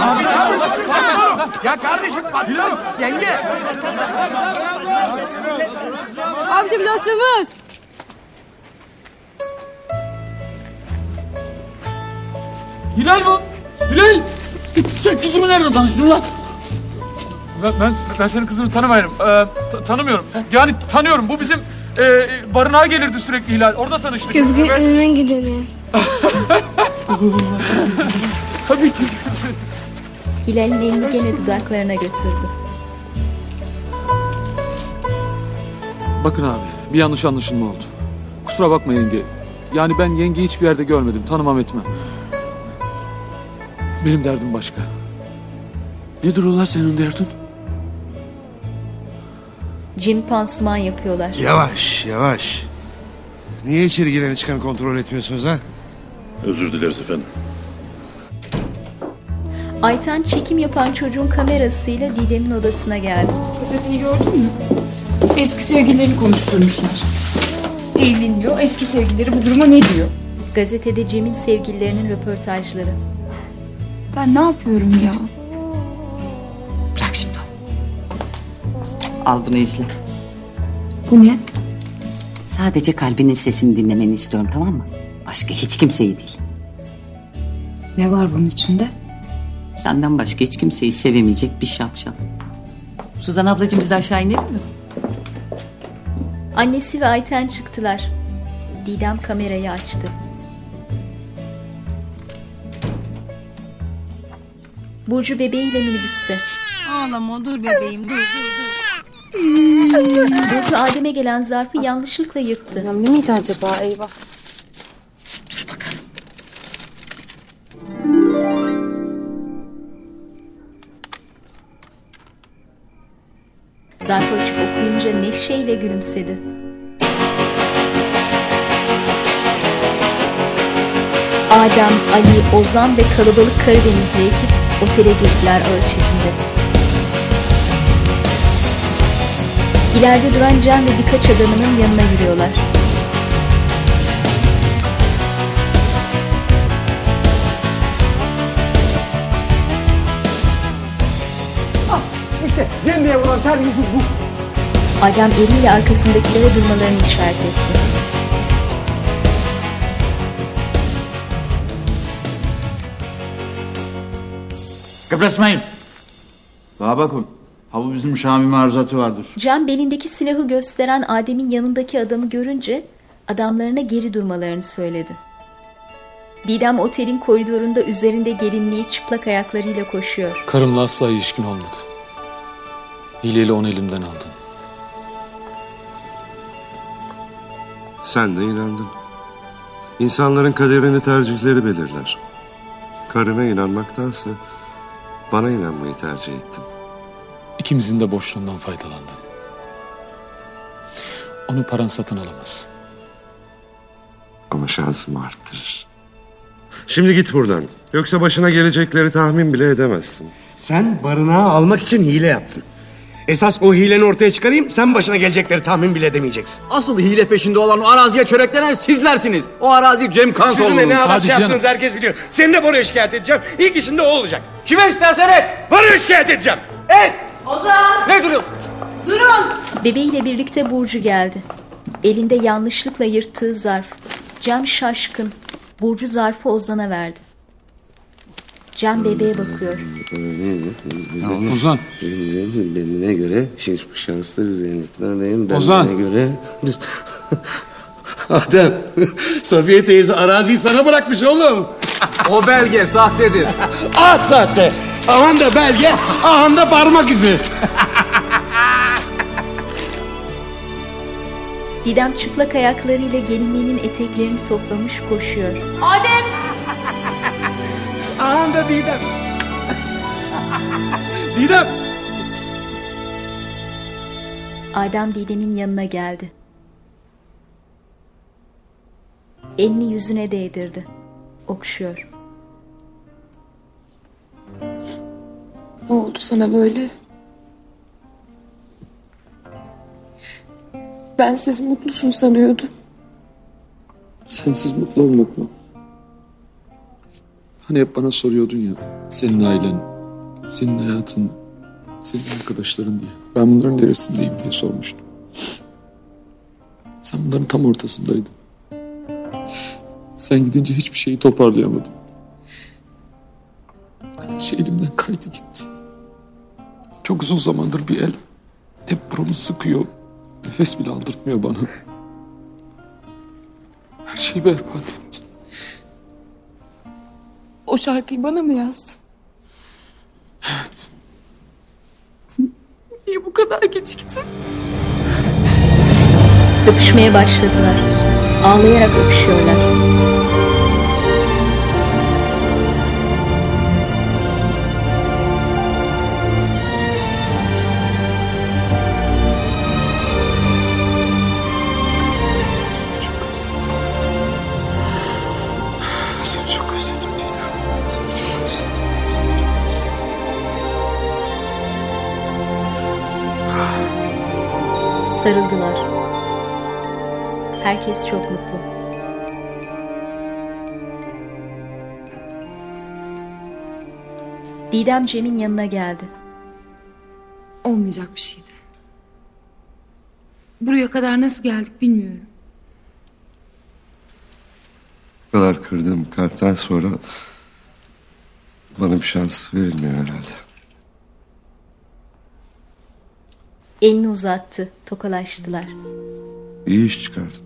Ya kardeşim patlıyorum. Yenge. Abicim dostumuz. Hilal bu. Hilal. Sen kızımı nerede tanıştın lan? Ben senin kızını tanımıyorum. Tanımıyorum. Yani tanıyorum. Bu bizim barınağa gelirdi sürekli Hilal. Orada tanıştık. Köprü önüne gidelim. Tabii ki. Hilal'in elini gene dudaklarına götürdü. Bakın abi, bir yanlış anlaşılma oldu. Kusura bakma yenge. Yani ben yengeyi hiçbir yerde görmedim. Tanımam etmem. Benim derdim başka. Nedir ulan senin derdin? Jim pansuman yapıyorlar. Yavaş, yavaş. Niye içeri gireni çıkanı kontrol etmiyorsunuz ha? Özür dileriz efendim. Ayten çekim yapan çocuğun kamerasıyla Didem'in odasına geldi. Gazeteni gördün mü? Eski sevgililerini konuşturmuşlar. Evleniyor. Eski sevgilileri bu duruma ne diyor? Gazetede Cem'in sevgililerinin röportajları. Ben ne yapıyorum ya? Bırak şimdi. Al bunu izle. Bu ne? Sadece kalbinin sesini dinlemeni istiyorum, tamam mı? Başka hiç kimseyi değil. Ne var bunun içinde? Senden başka hiç kimseyi sevemeyecek bir şapşal. Suzan ablacığım, biz aşağı inelim mi? Annesi ve Ayten çıktılar. Didem kamerayı açtı. Burcu bebeğiyle minibüste. Ağlama, dur bebeğim, dur. Burcu Adem'e gelen zarfı yanlışlıkla yırttı. Önemli miydi acaba? Eyvah. Dur bakalım. Zarfı açıp okuyunca neşeyle gülümsedi. Adem, Ali, Ozan ve kalabalık Karadenizli ekip otele girdiler ölçekinde. İleride duran Cem ve birkaç adamının yanına yürüyorlar. İşte Cemre'ye vuran terbiyesiz bu. Adem eliyle arkasındakilere durmalarını işaret etti. Kıpraşmayın. Bana bakın. Ha bu bizim Şamil maruzatı vardır. Cem belindeki silahı gösteren Adem'in yanındaki adamı görünce adamlarına geri durmalarını söyledi. Didem otelin koridorunda üzerinde gelinliği çıplak ayaklarıyla koşuyor. Karımla asla ilişkin olmadı. Hileyle onu elimden aldın. Sen de inandın. İnsanların kaderini tercihleri belirler. Karına inanmaktansa bana inanmayı tercih ettin. İkimizin de boşluğundan faydalandın. Onu paran satın alamaz. Ama şansımı arttırır. Şimdi git buradan. Yoksa başına gelecekleri tahmin bile edemezsin. Sen barınağı almak için hile yaptın. Esas o hileni ortaya çıkarayım, sen başına gelecekleri tahmin bile edemeyeceksin. Asıl hile peşinde olan o araziye çöreklenen sizlersiniz. O arazi Cem Kansoğlu'nun. Sizinle ne haber yaptığınızı herkes biliyor. Seni de Baro'ya şikayet edeceğim. İlk işin de o olacak. Kime istersen et. Baro'ya şikayet edeceğim. Et! Ozan! Ne duruyorsun? Durun! Bebeğiyle birlikte Burcu geldi. Elinde yanlışlıkla yırttığı zarf. Cem şaşkın. Burcu zarfı Ozan'a verdi. Cem bebeğe bakıyor. Ozan. Benimle göre şanslı Zeynep'den Ozan. benimle göre... Adem, Safiye teyze araziyi sana bırakmış oğlum. O belge sahtedir. Sahte. Ahanda belge, ahanda parmak izi. Didem çıplak ayaklarıyla gelinliğinin eteklerini toplamış koşuyor. Adem! Ahanda Didem. Didem! Adem Didem'in yanına geldi. Elini yüzüne değdirdi. Okşuyor. Ne oldu sana böyle? Bensiz mutlusun sanıyordum. Sensiz mutlu olmak mı? Hani hep bana soruyordun ya, senin ailen, senin hayatın, senin arkadaşların diye. Ben bunların neresindeyim diye sormuştum. Sen bunların tam ortasındaydın. Sen gidince hiçbir şeyi toparlayamadım. Her şey elimden kaydı gitti. Çok uzun zamandır bir el hep buramı sıkıyor. Nefes bile aldırtmıyor bana. Her şeyi berbat etti. O şarkıyı bana mı yazdın? Evet. Niye bu kadar geciktin? Öpüşmeye başladılar. Ağlayarak öpüşüyorlar. Seni çok özledim Didem. Seni çok özledim. Sarıldılar. Herkes çok mutlu. Didem Cem'in yanına geldi. Olmayacak bir şeydi. Buraya kadar nasıl geldik bilmiyorum. Bu kadar kırdığım kalpten sonra bana bir şans verilmiyor herhalde. Elini uzattı. Tokalaştılar. İyi iş çıkardım.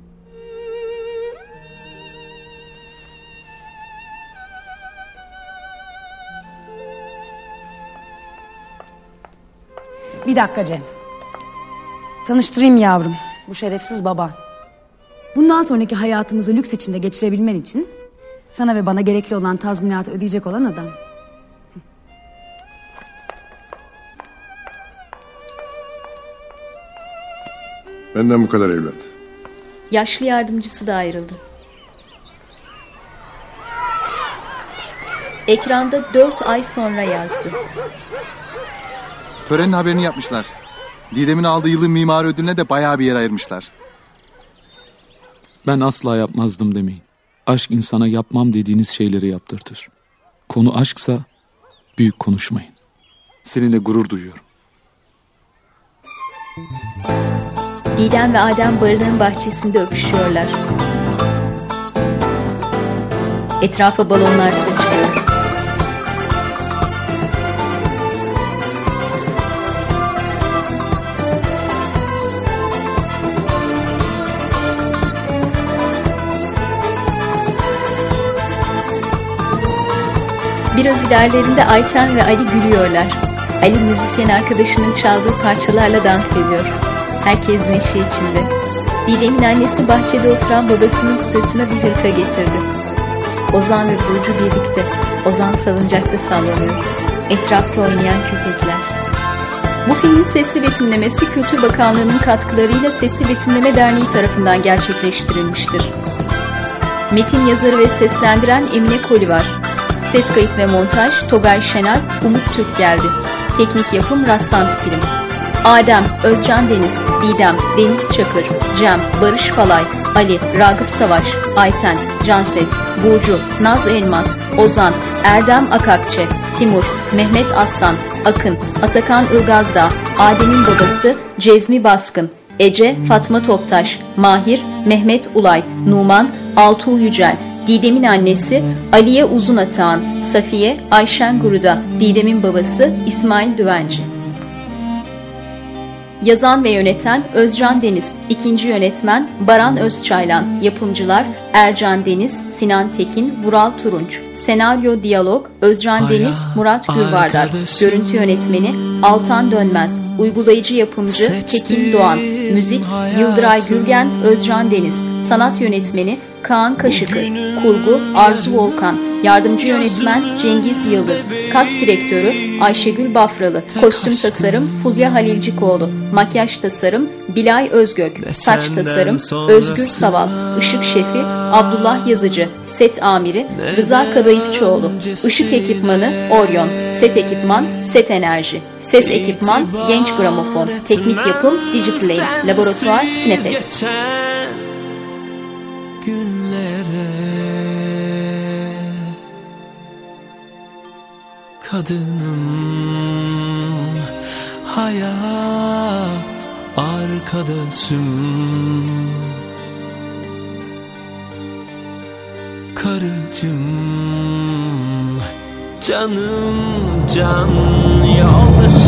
Bir dakika Cem. Tanıştırayım yavrum. Bu şerefsiz baban. Bundan sonraki hayatımızı lüks içinde geçirebilmen için sana ve bana gerekli olan tazminatı ödeyecek olan adam. Benden bu kadar evlat. Yaşlı yardımcısı da ayrıldı. Ekranda 4 ay sonra yazdı. Törenin haberini yapmışlar. Didem'in aldığı yılın mimarı ödülüne de bayağı bir yer ayırmışlar. Ben asla yapmazdım demeyin. Aşk insana yapmam dediğiniz şeyleri yaptırtır. Konu aşksa büyük konuşmayın. Seninle gurur duyuyorum. Didem ve Adem barınağın bahçesinde öpüşüyorlar. Etrafa balonlar saçılıyor. Biraz ilerlerinde Ayten ve Ali gülüyorlar. Ali müzisyen arkadaşının çaldığı parçalarla dans ediyor. Herkes neşe içinde. Didem'in annesi bahçede oturan babasının sırtına bir hırka getirdi. Ozan ve Burcu birlikte. Ozan salıncakta sallanıyor. Etrafta oynayan köpekler. Bu filmin sesli betimlemesi Kültür Bakanlığı'nın katkılarıyla Sesli Betimleme Derneği tarafından gerçekleştirilmiştir. Metin yazarı ve seslendiren Emine Kolivar. Ses kayıt ve montaj Togay Şener, Umut Türk geldi. Teknik yapım Rastlantı Film. Adem, Özcan Deniz, Didem, Deniz Çakır, Cem, Barış Falay, Ali, Ragıp Savaş, Ayten, Canset, Burcu, Naz Elmas, Ozan, Erdem Akakçe, Timur, Mehmet Aslan, Akın, Atakan Ilgazdağ, Adem'in babası Cezmi Baskın, Ece, Fatma Toptaş, Mahir, Mehmet Ulay, Numan, Altuğ Yücel, Didem'in annesi Aliye Uzunatağan, Safiye Ayşen Guruda, Didem'in babası İsmail Düvenci. Yazan ve yöneten Özcan Deniz, ikinci yönetmen Baran Özçaylan, yapımcılar Ercan Deniz, Sinan Tekin, Vural Turunç, senaryo diyalog Özcan Deniz, Murat Gürvardar, görüntü yönetmeni Altan Dönmez, uygulayıcı yapımcı Tekin Doğan, müzik Yıldıray Gürgen, Özcan Deniz, sanat yönetmeni Kaan Kaşıkır, kurgu Arzu Volkan, yardımcı yönetmen Cengiz Yıldız, kas direktörü Ayşegül Bafralı, kostüm tasarım Fulya Halilcikoğlu, makyaj tasarım Bilay Özgök, saç tasarım Özgür Saval, ışık şefi Abdullah Yazıcı, set amiri Rıza Kadayıfçıoğlu, ışık ekipmanı Orion, set ekipman Set Enerji, ses ekipman Genç Gramofon, teknik yapım Digiplay, laboratuvar Sinepek. Kadınım, hayat arkadaşım, karıcığım, canım, can yoldaşım.